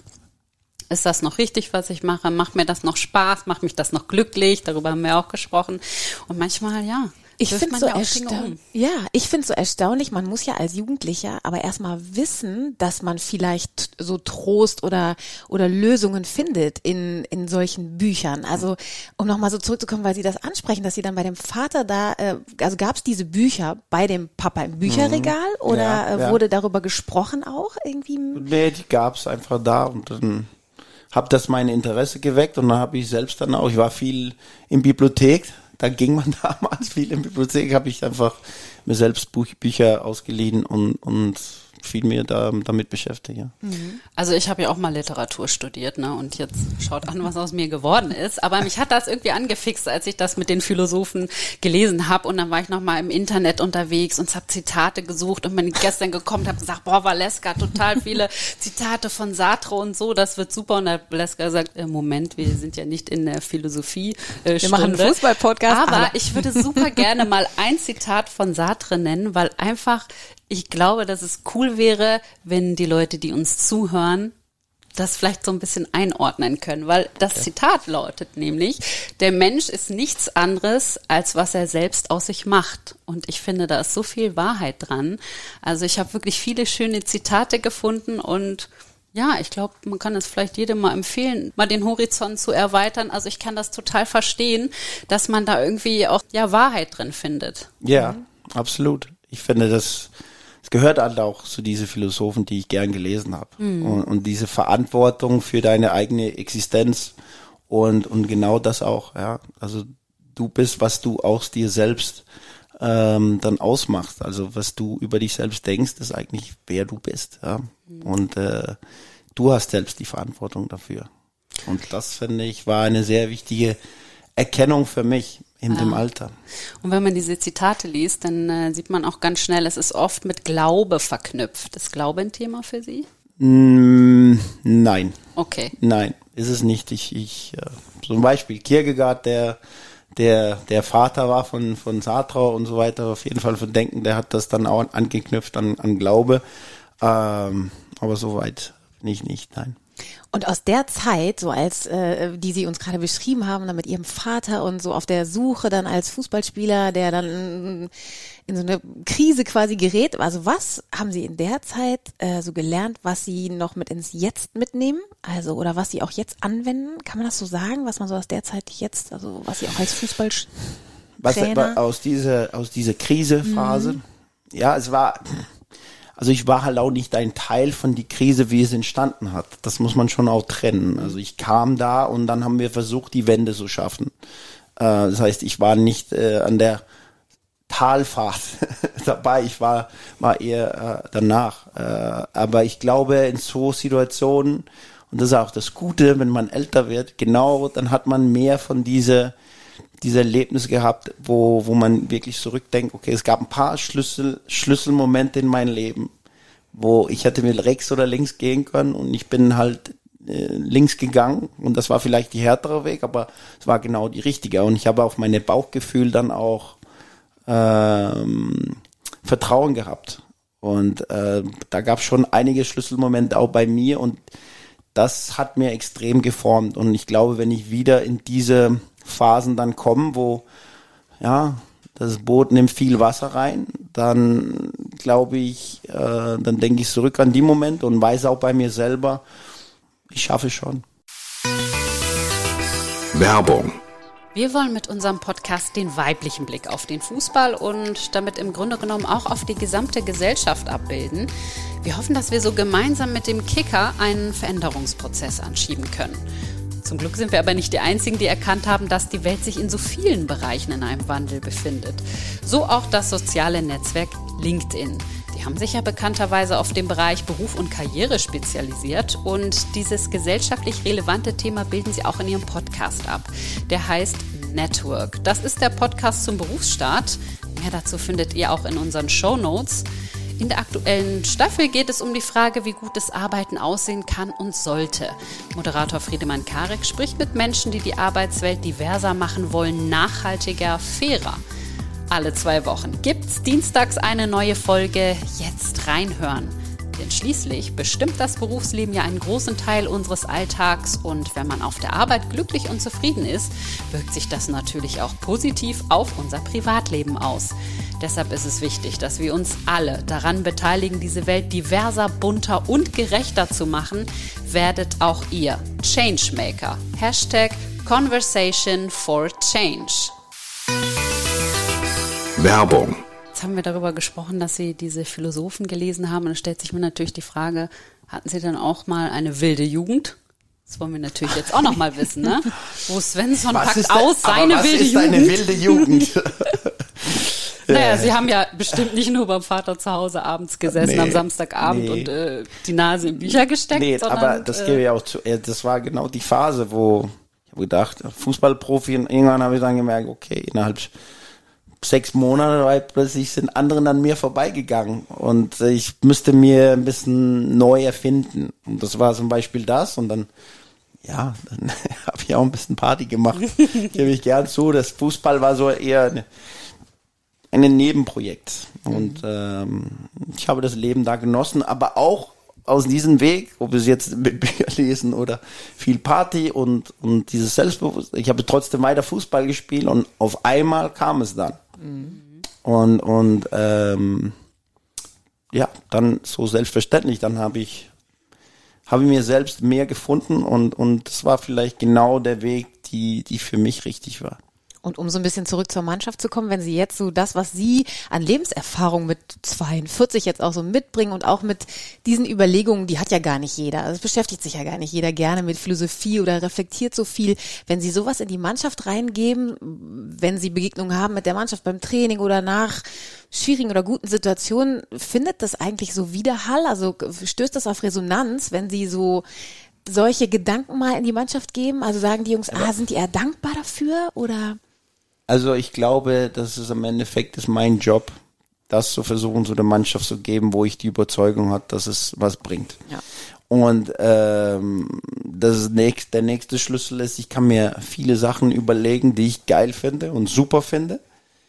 ist das noch richtig, was ich mache? Macht mir das noch Spaß? Macht mich das noch glücklich? Darüber haben wir auch gesprochen. Und manchmal, ja. Ich finde so erstaunlich. Ja, ich finde so erstaunlich. Man muss ja als Jugendlicher aber erstmal wissen, dass man vielleicht so Trost oder oder Lösungen findet in in solchen Büchern. Also um nochmal so zurückzukommen, weil Sie das ansprechen, dass Sie dann bei dem Vater da, äh, also gab es diese Bücher bei dem Papa im Bücherregal mhm. oder ja, äh, ja. wurde darüber gesprochen auch irgendwie? Nee, die gab es einfach da und dann habe das mein Interesse geweckt und dann habe ich selbst dann auch, ich war viel in Bibliothek. Da ging man damals viel in der Bibliothek, habe ich einfach mir selbst Buch, Bücher ausgeliehen und, und viel mehr da, damit beschäftigt. Ja. Also ich habe ja auch mal Literatur studiert, ne? Und jetzt schaut an, was aus mir geworden ist. Aber mich hat das irgendwie angefixt, als ich das mit den Philosophen gelesen habe. Und dann war ich nochmal im Internet unterwegs und habe Zitate gesucht und bin gestern gekommen und habe gesagt, boah, Valeska, total viele Zitate von Sartre und so, das wird super. Und der Valeska sagt, äh, Moment, wir sind ja nicht in der Philosophie äh, Wir machen einen Fußball-Podcast. Aber ich würde super gerne mal ein Zitat von Sartre nennen, weil einfach ich glaube, dass es cool wäre, wenn die Leute, die uns zuhören, das vielleicht so ein bisschen einordnen können, weil das okay. Zitat lautet nämlich, der Mensch ist nichts anderes, als was er selbst aus sich macht. Und ich finde, da ist so viel Wahrheit dran. Also ich habe wirklich viele schöne Zitate gefunden und ja, ich glaube, man kann es vielleicht jedem mal empfehlen, mal den Horizont zu erweitern. Also ich kann das total verstehen, dass man da irgendwie auch ja Wahrheit drin findet. Ja, mhm. absolut. Ich finde, das Es gehört halt auch zu diesen Philosophen, die ich gern gelesen habe. Mhm. Und, und diese Verantwortung für deine eigene Existenz und und genau das auch. Ja, also du bist, was du aus dir selbst ähm, dann ausmacht. Also was du über dich selbst denkst, ist eigentlich, wer du bist. Ja? Mhm. Und äh, du hast selbst die Verantwortung dafür. Und das, finde ich, war eine sehr wichtige Erkennung für mich in ja. dem Alter. Und wenn man diese Zitate liest, dann äh, sieht man auch ganz schnell, es ist oft mit Glaube verknüpft. Ist Glaube ein Thema für Sie? Mm, nein. Okay. Nein, ist es nicht. Ich, ich äh, zum Beispiel Kierkegaard, der der der Vater war von von Sartre und so weiter, auf jeden Fall von Denken, der hat das dann auch angeknüpft an, an Glaube. Ähm, aber soweit bin ich nicht, nein. Und aus der Zeit, so als äh, die Sie uns gerade beschrieben haben, dann mit Ihrem Vater und so auf der Suche dann als Fußballspieler, der dann in so eine Krise quasi gerät. Also was haben Sie in der Zeit äh, so gelernt, was Sie noch mit ins Jetzt mitnehmen? Also oder was Sie auch jetzt anwenden? Kann man das so sagen, was man so aus der Zeit jetzt, also was Sie auch als Fußballtrainer? Was aus dieser aus dieser Krisephase? Mhm. Ja, es war. Also ich war halt auch nicht ein Teil von die Krise, wie es entstanden hat. Das muss man schon auch trennen. Also ich kam da und dann haben wir versucht, die Wende zu schaffen. Äh, das heißt, ich war nicht äh, an der Talfahrt dabei. Ich war, war eher äh, danach. Äh, aber ich glaube, in so Situationen, und das ist auch das Gute, wenn man älter wird, genau, dann hat man mehr von dieser diese Erlebnis gehabt, wo wo man wirklich zurückdenkt, okay, es gab ein paar Schlüssel Schlüsselmomente in meinem Leben, wo ich hätte mir rechts oder links gehen können und ich bin halt äh, links gegangen und das war vielleicht die härtere Weg, aber es war genau die richtige und ich habe auf mein Bauchgefühl dann auch ähm, Vertrauen gehabt und äh, da gab es schon einige Schlüsselmomente auch bei mir und das hat mir extrem geformt und ich glaube, wenn ich wieder in diese Phasen dann kommen, wo ja das Boot nimmt viel Wasser rein, dann glaube ich, äh, dann denke ich zurück an die Momente und weiß auch bei mir selber, ich schaffe es schon. Werbung. Wir wollen mit unserem Podcast den weiblichen Blick auf den Fußball und damit im Grunde genommen auch auf die gesamte Gesellschaft abbilden. Wir hoffen, dass wir so gemeinsam mit dem Kicker einen Veränderungsprozess anschieben können. Zum Glück sind wir aber nicht die Einzigen, die erkannt haben, dass die Welt sich in so vielen Bereichen in einem Wandel befindet. So auch das soziale Netzwerk LinkedIn. Die haben sich ja bekannterweise auf den Bereich Beruf und Karriere spezialisiert und dieses gesellschaftlich relevante Thema bilden sie auch in ihrem Podcast ab. Der heißt Network. Das ist der Podcast zum Berufsstart. Mehr dazu findet ihr auch in unseren Shownotes. In der aktuellen Staffel geht es um die Frage, wie gutes Arbeiten aussehen kann und sollte. Moderator Friedemann Karik spricht mit Menschen, die die Arbeitswelt diverser machen wollen, nachhaltiger, fairer. Alle zwei Wochen gibt's dienstags eine neue Folge. Jetzt reinhören. Denn schließlich bestimmt das Berufsleben ja einen großen Teil unseres Alltags und wenn man auf der Arbeit glücklich und zufrieden ist, wirkt sich das natürlich auch positiv auf unser Privatleben aus. Deshalb ist es wichtig, dass wir uns alle daran beteiligen, diese Welt diverser, bunter und gerechter zu machen. Werdet auch ihr Changemaker. Hashtag Conversation for Change. Werbung. Jetzt haben wir darüber gesprochen, dass Sie diese Philosophen gelesen haben. Und da stellt sich mir natürlich die Frage, hatten Sie dann auch mal eine wilde Jugend? Das wollen wir natürlich jetzt auch noch mal wissen, ne? Wo Svensson was packt ist aus da, seine was wilde ist Jugend. Eine wilde Jugend? Naja, Sie haben ja bestimmt nicht nur beim Vater zu Hause abends gesessen nee, am Samstagabend nee. und äh, die Nase in Bücher gesteckt. Nee, sondern, aber das äh, gebe ich auch zu. Das war genau die Phase, wo ich habe gedacht, Fußballprofi und irgendwann habe ich dann gemerkt, okay, innerhalb sechs Monate weil plötzlich sind andere an mir vorbeigegangen und ich müsste mir ein bisschen neu erfinden. Und das war zum Beispiel das und dann ja, dann habe ich auch ein bisschen Party gemacht. Gebe ich gern zu. Das Fußball war so eher eine, ein Nebenprojekt. Und ähm, ich habe das Leben da genossen, aber auch aus diesem Weg, ob es jetzt mit Bücher lesen oder viel Party und, und dieses Selbstbewusstsein. Ich habe trotzdem weiter Fußball gespielt und auf einmal kam es dann. Mhm. Und, und ähm, ja, dann so selbstverständlich, dann habe ich habe ich mir selbst mehr gefunden und und das war vielleicht genau der Weg, die die für mich richtig war. Und um so ein bisschen zurück zur Mannschaft zu kommen, wenn Sie jetzt so das, was Sie an Lebenserfahrung mit zweiundvierzig jetzt auch so mitbringen und auch mit diesen Überlegungen, die hat ja gar nicht jeder, also es beschäftigt sich ja gar nicht jeder gerne mit Philosophie oder reflektiert so viel. Wenn Sie sowas in die Mannschaft reingeben, wenn Sie Begegnungen haben mit der Mannschaft beim Training oder nach schwierigen oder guten Situationen, findet das eigentlich so Widerhall? Also stößt das auf Resonanz, wenn Sie so solche Gedanken mal in die Mannschaft geben? Also sagen die Jungs, ah, sind die eher dankbar dafür oder? Also ich glaube, das ist im Endeffekt ist mein Job, das zu versuchen, so der Mannschaft zu geben, wo ich die Überzeugung habe, dass es was bringt. Ja. Und ähm, das ist nächst, der nächste Schlüssel ist, ich kann mir viele Sachen überlegen, die ich geil finde und super finde.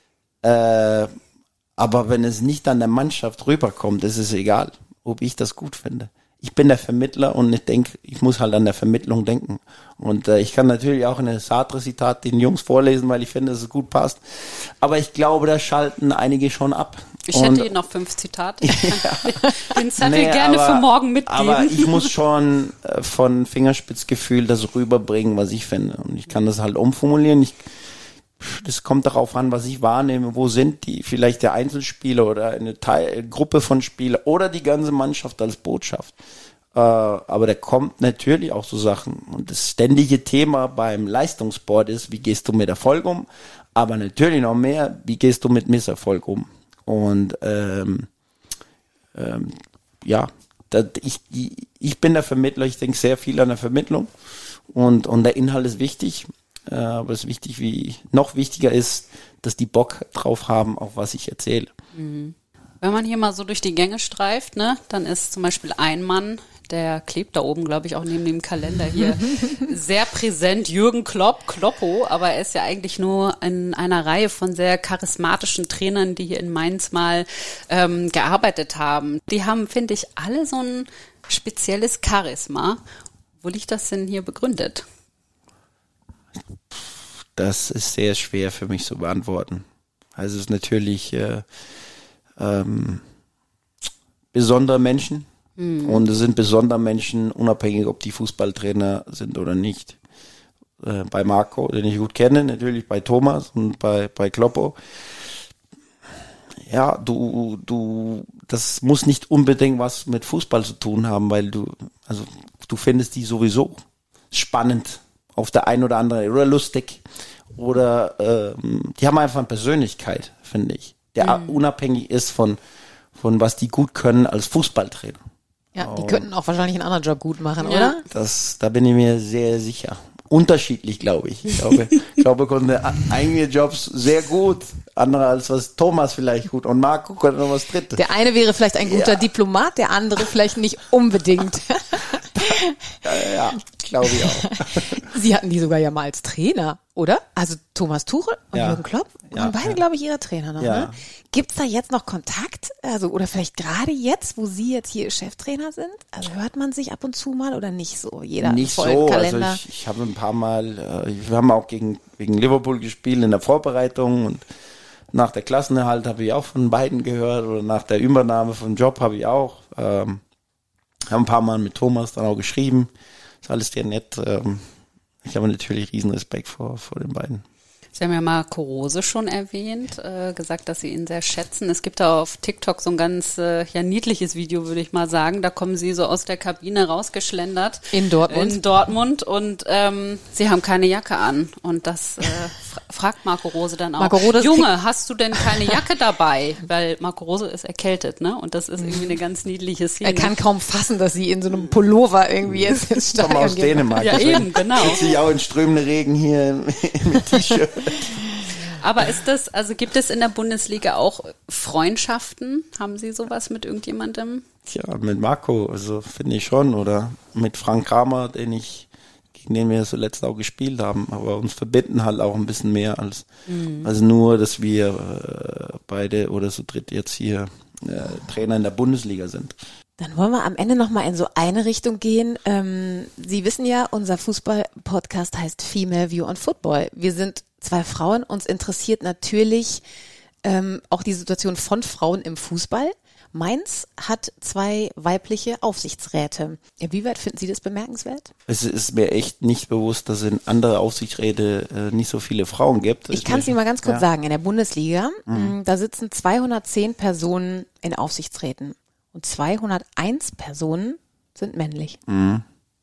Äh, aber wenn es nicht an der Mannschaft rüberkommt, ist es egal, ob ich das gut finde. Ich bin der Vermittler und ich denke, ich muss halt an der Vermittlung denken. Und äh, ich kann natürlich auch eine Sartre-Zitat den Jungs vorlesen, weil ich finde, dass es gut passt. Aber ich glaube, da schalten einige schon ab. Ich und, hätte Ihnen noch fünf Zitate. Ich kann den Zettel nee, gerne aber, für morgen mitgeben. Aber ich muss schon äh, von Fingerspitzgefühl das rüberbringen, was ich finde. Und ich kann das halt umformulieren. Ich Das kommt darauf an, was ich wahrnehme. Wo sind die? Vielleicht der Einzelspieler oder eine Teil, Gruppe von Spielern oder die ganze Mannschaft als Botschaft. Äh, aber da kommt natürlich auch so Sachen. Und das ständige Thema beim Leistungssport ist, wie gehst du mit Erfolg um? Aber natürlich noch mehr, wie gehst du mit Misserfolg um? Und ähm, ähm, ja, das, ich, ich bin der Vermittler. Ich denke sehr viel an der Vermittlung. Und, und der Inhalt ist wichtig. Aber es ist wichtig, wie noch wichtiger ist, dass die Bock drauf haben, auf was ich erzähle. Mhm. Wenn man hier mal so durch die Gänge streift, ne, dann ist zum Beispiel ein Mann, der klebt da oben, glaube ich, auch neben dem Kalender hier, sehr präsent, Jürgen Klopp, Kloppo, aber er ist ja eigentlich nur in einer Reihe von sehr charismatischen Trainern, die hier in Mainz mal ähm, gearbeitet haben. Die haben, finde ich, alle so ein spezielles Charisma. Wo liegt das denn hier begründet? Das ist sehr schwer für mich zu beantworten. Also es ist natürlich äh, ähm, besondere Menschen mhm. und es sind besondere Menschen, unabhängig ob die Fußballtrainer sind oder nicht. Äh, bei Marco, den ich gut kenne, natürlich bei Thomas und bei, bei Kloppo. Ja, du, du, das muss nicht unbedingt was mit Fußball zu tun haben, weil du, also du findest die sowieso spannend. Auf der einen oder anderen, oder lustig, oder ähm, die haben einfach eine Persönlichkeit, finde ich, der mhm. unabhängig ist von, von was die gut können als Fußballtrainer. Ja, die könnten auch wahrscheinlich einen anderen Job gut machen, ja. oder? Das, da bin ich mir sehr sicher. Unterschiedlich, glaube ich. Ich glaube, ich glaube, konnte einige Jobs sehr gut, andere als was Thomas vielleicht gut und Marco konnte noch was Drittes. Der eine wäre vielleicht ein guter ja. Diplomat, der andere vielleicht nicht unbedingt. Ja, ja, glaube ich auch. Sie hatten die sogar ja mal als Trainer, oder? Also Thomas Tuchel und ja. Jürgen Klopp waren ja, beide, ja. glaube ich, ihre Trainer noch. Ja. Ne? Gibt's da jetzt noch Kontakt? Also oder vielleicht gerade jetzt, wo Sie jetzt hier Cheftrainer sind? Also hört man sich ab und zu mal oder nicht so? Jeder nicht vollen so. Kalender. Also ich, ich habe ein paar Mal, äh, wir haben auch gegen gegen Liverpool gespielt in der Vorbereitung und nach der Klassenerhalt habe ich auch von beiden gehört oder nach der Übernahme vom Job habe ich auch. Ähm, habe ein paar Mal mit Thomas dann auch geschrieben. Ist alles sehr nett. Ähm, ich habe natürlich riesen Respekt vor, vor den beiden. Sie haben ja Marco Rose schon erwähnt, äh, gesagt, dass Sie ihn sehr schätzen. Es gibt da auf TikTok so ein ganz äh, ja niedliches Video, würde ich mal sagen. Da kommen Sie so aus der Kabine rausgeschlendert. In Dortmund. In Dortmund und ähm, Sie haben keine Jacke an. Und das äh, fra- fragt Marco Rose dann auch. Marco Rose Junge, hast du denn keine Jacke dabei? Weil Marco Rose ist erkältet, ne? Und das ist irgendwie eine ganz niedliche Szene. Er kann kaum fassen, dass Sie in so einem Pullover irgendwie jetzt ins Ich komme Stadion aus gehen. Dänemark. Ja, deswegen eben, genau. sitze ich auch in strömenden Regen hier mit T-Shirt. Aber ist das, also gibt es in der Bundesliga auch Freundschaften? Haben Sie sowas mit irgendjemandem? Tja, mit Marco, also finde ich schon. Oder mit Frank Kramer, den ich, gegen den wir zuletzt auch gespielt haben. Aber uns verbinden halt auch ein bisschen mehr als, mhm. als nur, dass wir äh, beide oder so dritt jetzt hier äh, Trainer in der Bundesliga sind. Dann wollen wir am Ende nochmal in so eine Richtung gehen. Ähm, Sie wissen ja, unser Fußball-Podcast heißt Female View on Football. Wir sind zwei Frauen. Uns interessiert natürlich ähm, auch die Situation von Frauen im Fußball. Mainz hat zwei weibliche Aufsichtsräte. Inwieweit finden Sie das bemerkenswert? Es ist mir echt nicht bewusst, dass es in andere Aufsichtsräte äh, nicht so viele Frauen gibt. Ich kann es Ihnen mal ganz kurz ja. sagen. In der Bundesliga, mhm. da sitzen zweihundertzehn Personen in Aufsichtsräten und zweihunderteins Personen sind männlich. Mhm.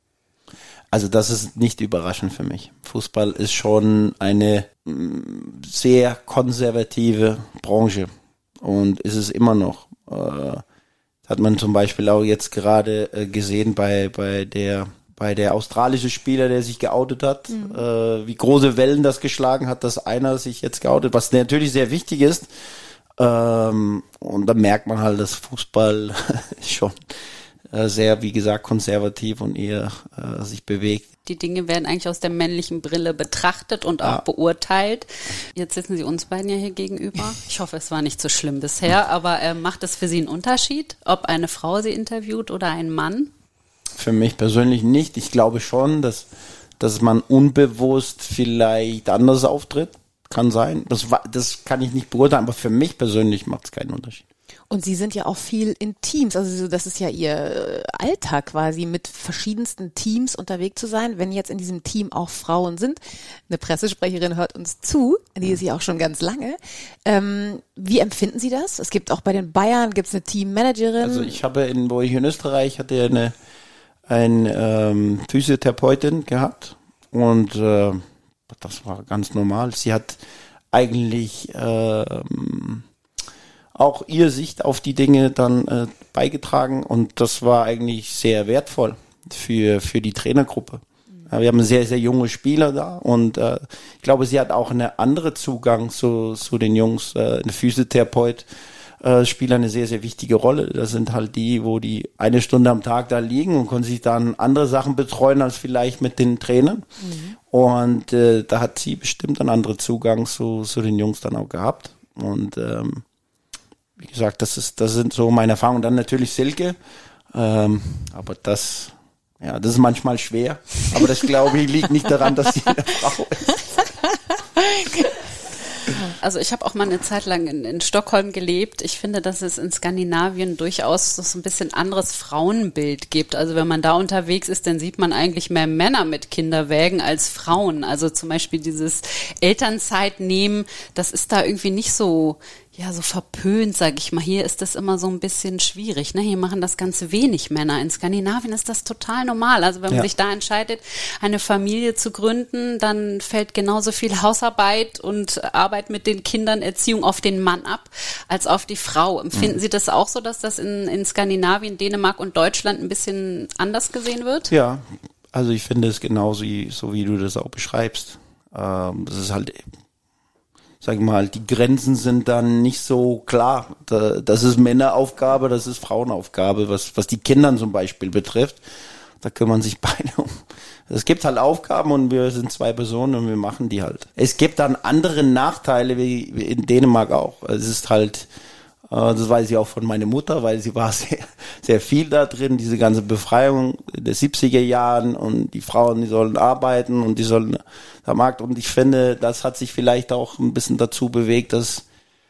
Also das ist nicht überraschend für mich. Fußball ist schon eine mh, sehr konservative Branche und ist es immer noch. Äh, hat man zum Beispiel auch jetzt gerade äh, gesehen bei bei der bei der australische Spieler, der sich geoutet hat, mhm. äh, wie große Wellen das geschlagen hat, dass einer sich jetzt geoutet, was natürlich sehr wichtig ist. Ähm, und da merkt man halt, dass Fußball schon sehr, wie gesagt, konservativ und eher äh, sich bewegt. Die Dinge werden eigentlich aus der männlichen Brille betrachtet und auch ja. beurteilt. Jetzt sitzen Sie uns beiden ja hier gegenüber. Ich hoffe, es war nicht so schlimm bisher, aber äh, macht es für Sie einen Unterschied, ob eine Frau Sie interviewt oder ein Mann? Für mich persönlich nicht. Ich glaube schon, dass, dass man unbewusst vielleicht anders auftritt. Kann sein. Das, das kann ich nicht beurteilen, aber für mich persönlich macht es keinen Unterschied. Und Sie sind ja auch viel in Teams, also das ist ja Ihr Alltag quasi, mit verschiedensten Teams unterwegs zu sein. Wenn jetzt in diesem Team auch Frauen sind, eine Pressesprecherin hört uns zu, die ist ja auch schon ganz lange. Ähm, wie empfinden Sie das? Es gibt auch bei den Bayern, gibt es eine Teammanagerin. Also ich habe, in, wo ich in Österreich hatte, eine, eine ähm, Physiotherapeutin gehabt und äh, das war ganz normal. Sie hat eigentlich ähm, auch ihr Sicht auf die Dinge dann äh, beigetragen und das war eigentlich sehr wertvoll für für die Trainergruppe. Mhm. Wir haben sehr, sehr junge Spieler da und äh, ich glaube, sie hat auch eine andere Zugang zu zu den Jungs. Äh, eine Physiotherapeut äh, spielt eine sehr, sehr wichtige Rolle. Das sind halt die, wo die eine Stunde am Tag da liegen und können sich dann andere Sachen betreuen als vielleicht mit den Trainern. Mhm. Und äh, da hat sie bestimmt einen anderen Zugang zu zu den Jungs dann auch gehabt und ähm, wie gesagt, das ist, das sind so meine Erfahrungen. Dann natürlich Silke, ähm, aber das, ja, das ist manchmal schwer. Aber das, glaube ich, liegt nicht daran, dass sie eine Frau ist. Also ich habe auch mal eine Zeit lang in, in Stockholm gelebt. Ich finde, dass es in Skandinavien durchaus so ein bisschen anderes Frauenbild gibt. Also wenn man da unterwegs ist, dann sieht man eigentlich mehr Männer mit Kinderwägen als Frauen. Also zum Beispiel dieses Elternzeit nehmen, das ist da irgendwie nicht so, ja, so verpönt, sag ich mal. Hier ist das immer so ein bisschen schwierig, ne? Hier machen das ganz wenig Männer. In Skandinavien ist das total normal. Also wenn man ja. sich da entscheidet, eine Familie zu gründen, dann fällt genauso viel Hausarbeit und Arbeit mit den Kindern, Erziehung auf den Mann ab, als auf die Frau. Empfinden mhm. Sie das auch so, dass das in, in Skandinavien, Dänemark und Deutschland ein bisschen anders gesehen wird? Ja, also ich finde es genauso, so wie du das auch beschreibst. Ähm, das ist halt, sag ich mal, die Grenzen sind dann nicht so klar. Das ist Männeraufgabe, das ist Frauenaufgabe, was, was die Kinder zum Beispiel betrifft. Da kümmern sich beide um. Es gibt halt Aufgaben und wir sind zwei Personen und wir machen die halt. Es gibt dann andere Nachteile wie, wie in Dänemark auch. Es ist halt, äh, das weiß ich auch von meiner Mutter, weil sie war sehr, sehr viel da drin, diese ganze Befreiung der siebziger Jahren und die Frauen, die sollen arbeiten und die sollen der Markt. Und ich finde, das hat sich vielleicht auch ein bisschen dazu bewegt, dass,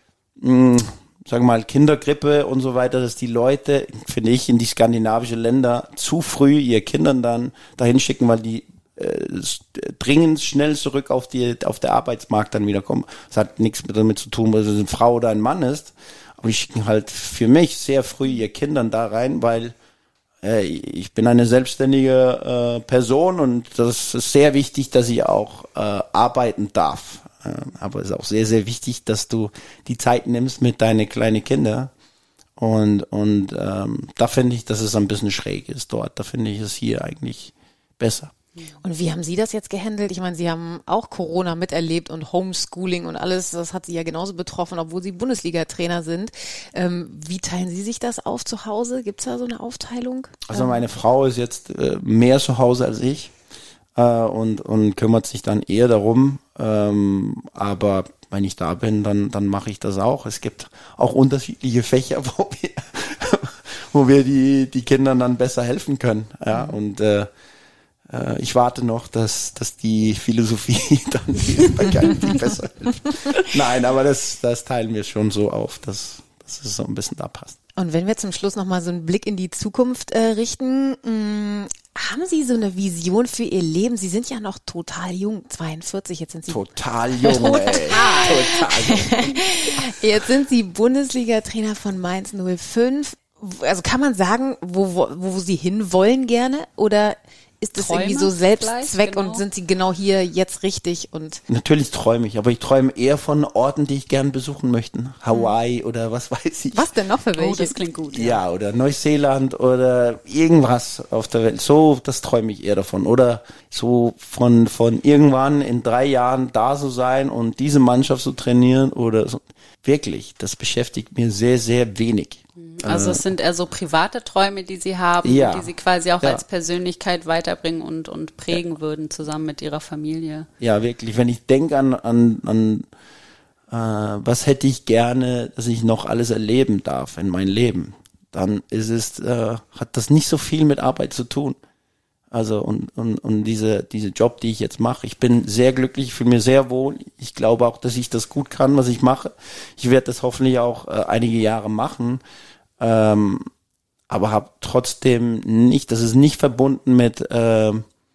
mh, sagen wir mal, Kindergrippe und so weiter, dass die Leute, finde ich, in die skandinavischen Länder zu früh ihr Kindern dann dahin schicken, weil die äh, dringend schnell zurück auf die auf der Arbeitsmarkt dann wiederkommen. Das hat nichts damit zu tun, ob es eine Frau oder ein Mann ist. Aber die schicken halt für mich sehr früh ihr Kindern da rein, weil äh, ich bin eine selbstständige äh, Person und das ist sehr wichtig, dass ich auch äh, arbeiten darf. Aber es ist auch sehr, sehr wichtig, dass du die Zeit nimmst mit deinen kleinen Kindern. Und, und ähm, da finde ich, dass es ein bisschen schräg ist dort. Da finde ich es hier eigentlich besser. Und wie haben Sie das jetzt gehandelt? Ich meine, Sie haben auch Corona miterlebt und Homeschooling und alles. Das hat Sie ja genauso betroffen, obwohl Sie Bundesliga-Trainer sind. Ähm, wie teilen Sie sich das auf zu Hause? Gibt es da so eine Aufteilung? Also meine Frau ist jetzt äh, mehr zu Hause als ich. Und, und kümmert sich dann eher darum, ähm, aber wenn ich da bin, dann, dann mache ich das auch. Es gibt auch unterschiedliche Fächer, wo wir, wo wir die, die Kindern dann besser helfen können, ja, und äh, äh, ich warte noch, dass, dass die Philosophie dann bei Keinem besser hilft. Nein, aber das, das teilen wir schon so auf, dass, dass es so ein bisschen da passt. Und wenn wir zum Schluss nochmal so einen Blick in die Zukunft äh, richten, mh, haben Sie so eine Vision für Ihr Leben? Sie sind ja noch total jung, zweiundvierzig, jetzt sind Sie... Total jung, total. ey. Total jung. Jetzt sind Sie Bundesliga-Trainer von Mainz null fünf. Also kann man sagen, wo, wo, wo Sie hinwollen gerne? Oder ist das Träume irgendwie so Selbstzweck genau. und sind Sie genau hier jetzt richtig? Und Natürlich träume ich, aber ich träume eher von Orten, die ich gern besuchen möchte. Hawaii mhm. oder was weiß ich. Was denn noch für welche? Oh, das klingt gut. Ja, ja, oder Neuseeland oder irgendwas auf der Welt. So, das träume ich eher davon. Oder so von, von irgendwann in drei Jahren da so sein und diese Mannschaft so trainieren oder so. Wirklich, das beschäftigt mir sehr, sehr wenig. Also es sind eher so private Träume, die Sie haben, ja. die Sie quasi auch ja. als Persönlichkeit weiterbringen und, und prägen ja. würden, zusammen mit Ihrer Familie. Ja, wirklich. Wenn ich denke an, an, an äh, was hätte ich gerne, dass ich noch alles erleben darf in meinem Leben, dann ist es, äh, hat das nicht so viel mit Arbeit zu tun. Also und, und, und diese, diese Job, die ich jetzt mache, ich bin sehr glücklich, ich fühle mich sehr wohl. Ich glaube auch, dass ich das gut kann, was ich mache. Ich werde das hoffentlich auch äh, einige Jahre machen, ähm, aber habe trotzdem nicht, das ist nicht verbunden mit, äh,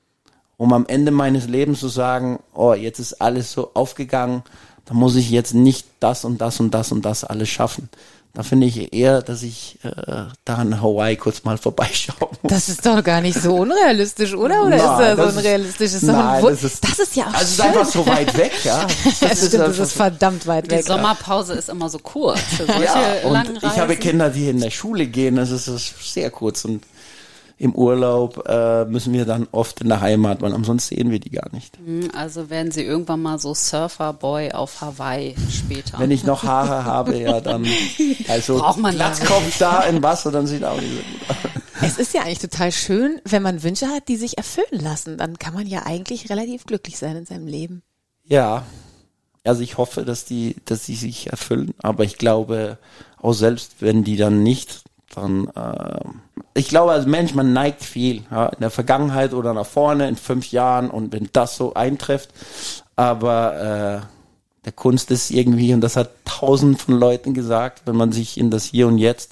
um am Ende meines Lebens zu sagen, oh, jetzt ist alles so aufgegangen, da muss ich jetzt nicht das und das und das und das alles schaffen. Da finde ich eher, dass ich äh, da in Hawaii kurz mal vorbeischauen muss. das ist doch gar nicht so unrealistisch, oder? Oder Nein, ist das so das ist- unrealistisch? Das ist, doch nein, ein Wun- das ist- das ist ja auch Also es ist schön. einfach so weit weg, ja. Das, Das stimmt, das einfach ist verdammt weit Die weg. Sommerpause ist immer so kurz für solche ja, langen und Reisen. ich habe Kinder, die in der Schule gehen, das ist, das ist sehr kurz und im Urlaub äh, müssen wir dann oft in der Heimat, weil ansonsten sehen wir die gar nicht. Also werden Sie irgendwann mal so Surferboy auf Hawaii später. Wenn ich noch Haare habe, ja, dann also Braucht man das Glatzkopf da im Wasser, dann sieht auch nicht so gut aus. Es ist ja eigentlich total schön, wenn man Wünsche hat, die sich erfüllen lassen. Dann kann man ja eigentlich relativ glücklich sein in seinem Leben. Ja, also ich hoffe, dass die, dass die sich erfüllen, aber ich glaube auch selbst, wenn die dann nicht, dann, äh, ich glaube als Mensch, man neigt viel, ja, in der Vergangenheit oder nach vorne in fünf Jahren und wenn das so eintrifft, aber äh, der Kunst ist irgendwie, und das hat tausend von Leuten gesagt, wenn man sich in das Hier und Jetzt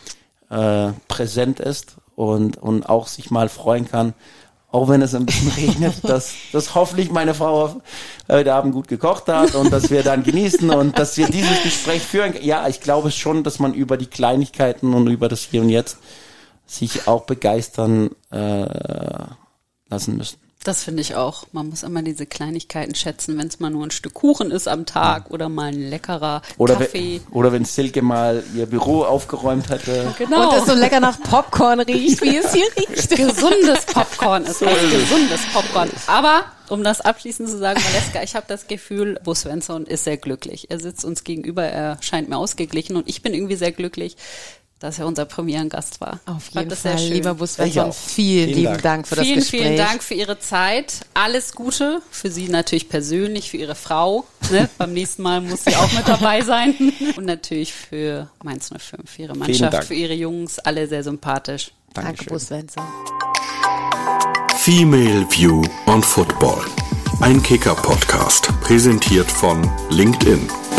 äh, präsent ist und, und auch sich mal freuen kann, auch wenn es ein bisschen regnet, dass, dass hoffentlich meine Frau heute Abend gut gekocht hat und dass wir dann genießen und dass wir dieses Gespräch führen. Ja, ich glaube schon, dass man über die Kleinigkeiten und über das Hier und Jetzt sich auch begeistern äh, lassen müssen. Das finde ich auch. Man muss immer diese Kleinigkeiten schätzen, wenn es mal nur ein Stück Kuchen ist am Tag ja. oder mal ein leckerer oder Kaffee. Wenn, oder wenn Silke mal ihr Büro aufgeräumt hätte. Genau. Und es so lecker nach Popcorn riecht, wie es hier riecht. Gesundes Popcorn ist das. Gesundes Popcorn. Aber um das abschließend zu sagen, Valeska, ich habe das Gefühl, Bo Svensson ist sehr glücklich. Er sitzt uns gegenüber, er scheint mir ausgeglichen und ich bin irgendwie sehr glücklich, dass er unser Premierengast war. Auf Ich fand jeden das sehr Fall, schön. lieber Bo Ich Svensson, auch. vielen, Vielen lieben Dank. Dank für das Vielen, Gespräch. vielen Dank für Ihre Zeit. Alles Gute für Sie natürlich persönlich, für Ihre Frau. Ne? Beim nächsten Mal muss sie auch mit dabei sein. Und natürlich für Mainz null fünf, für Ihre Mannschaft, Dank. für Ihre Jungs. Alle sehr sympathisch. Danke, Dankeschön. Bo Svensson. Female View on Football. Ein Kicker-Podcast, präsentiert von LinkedIn.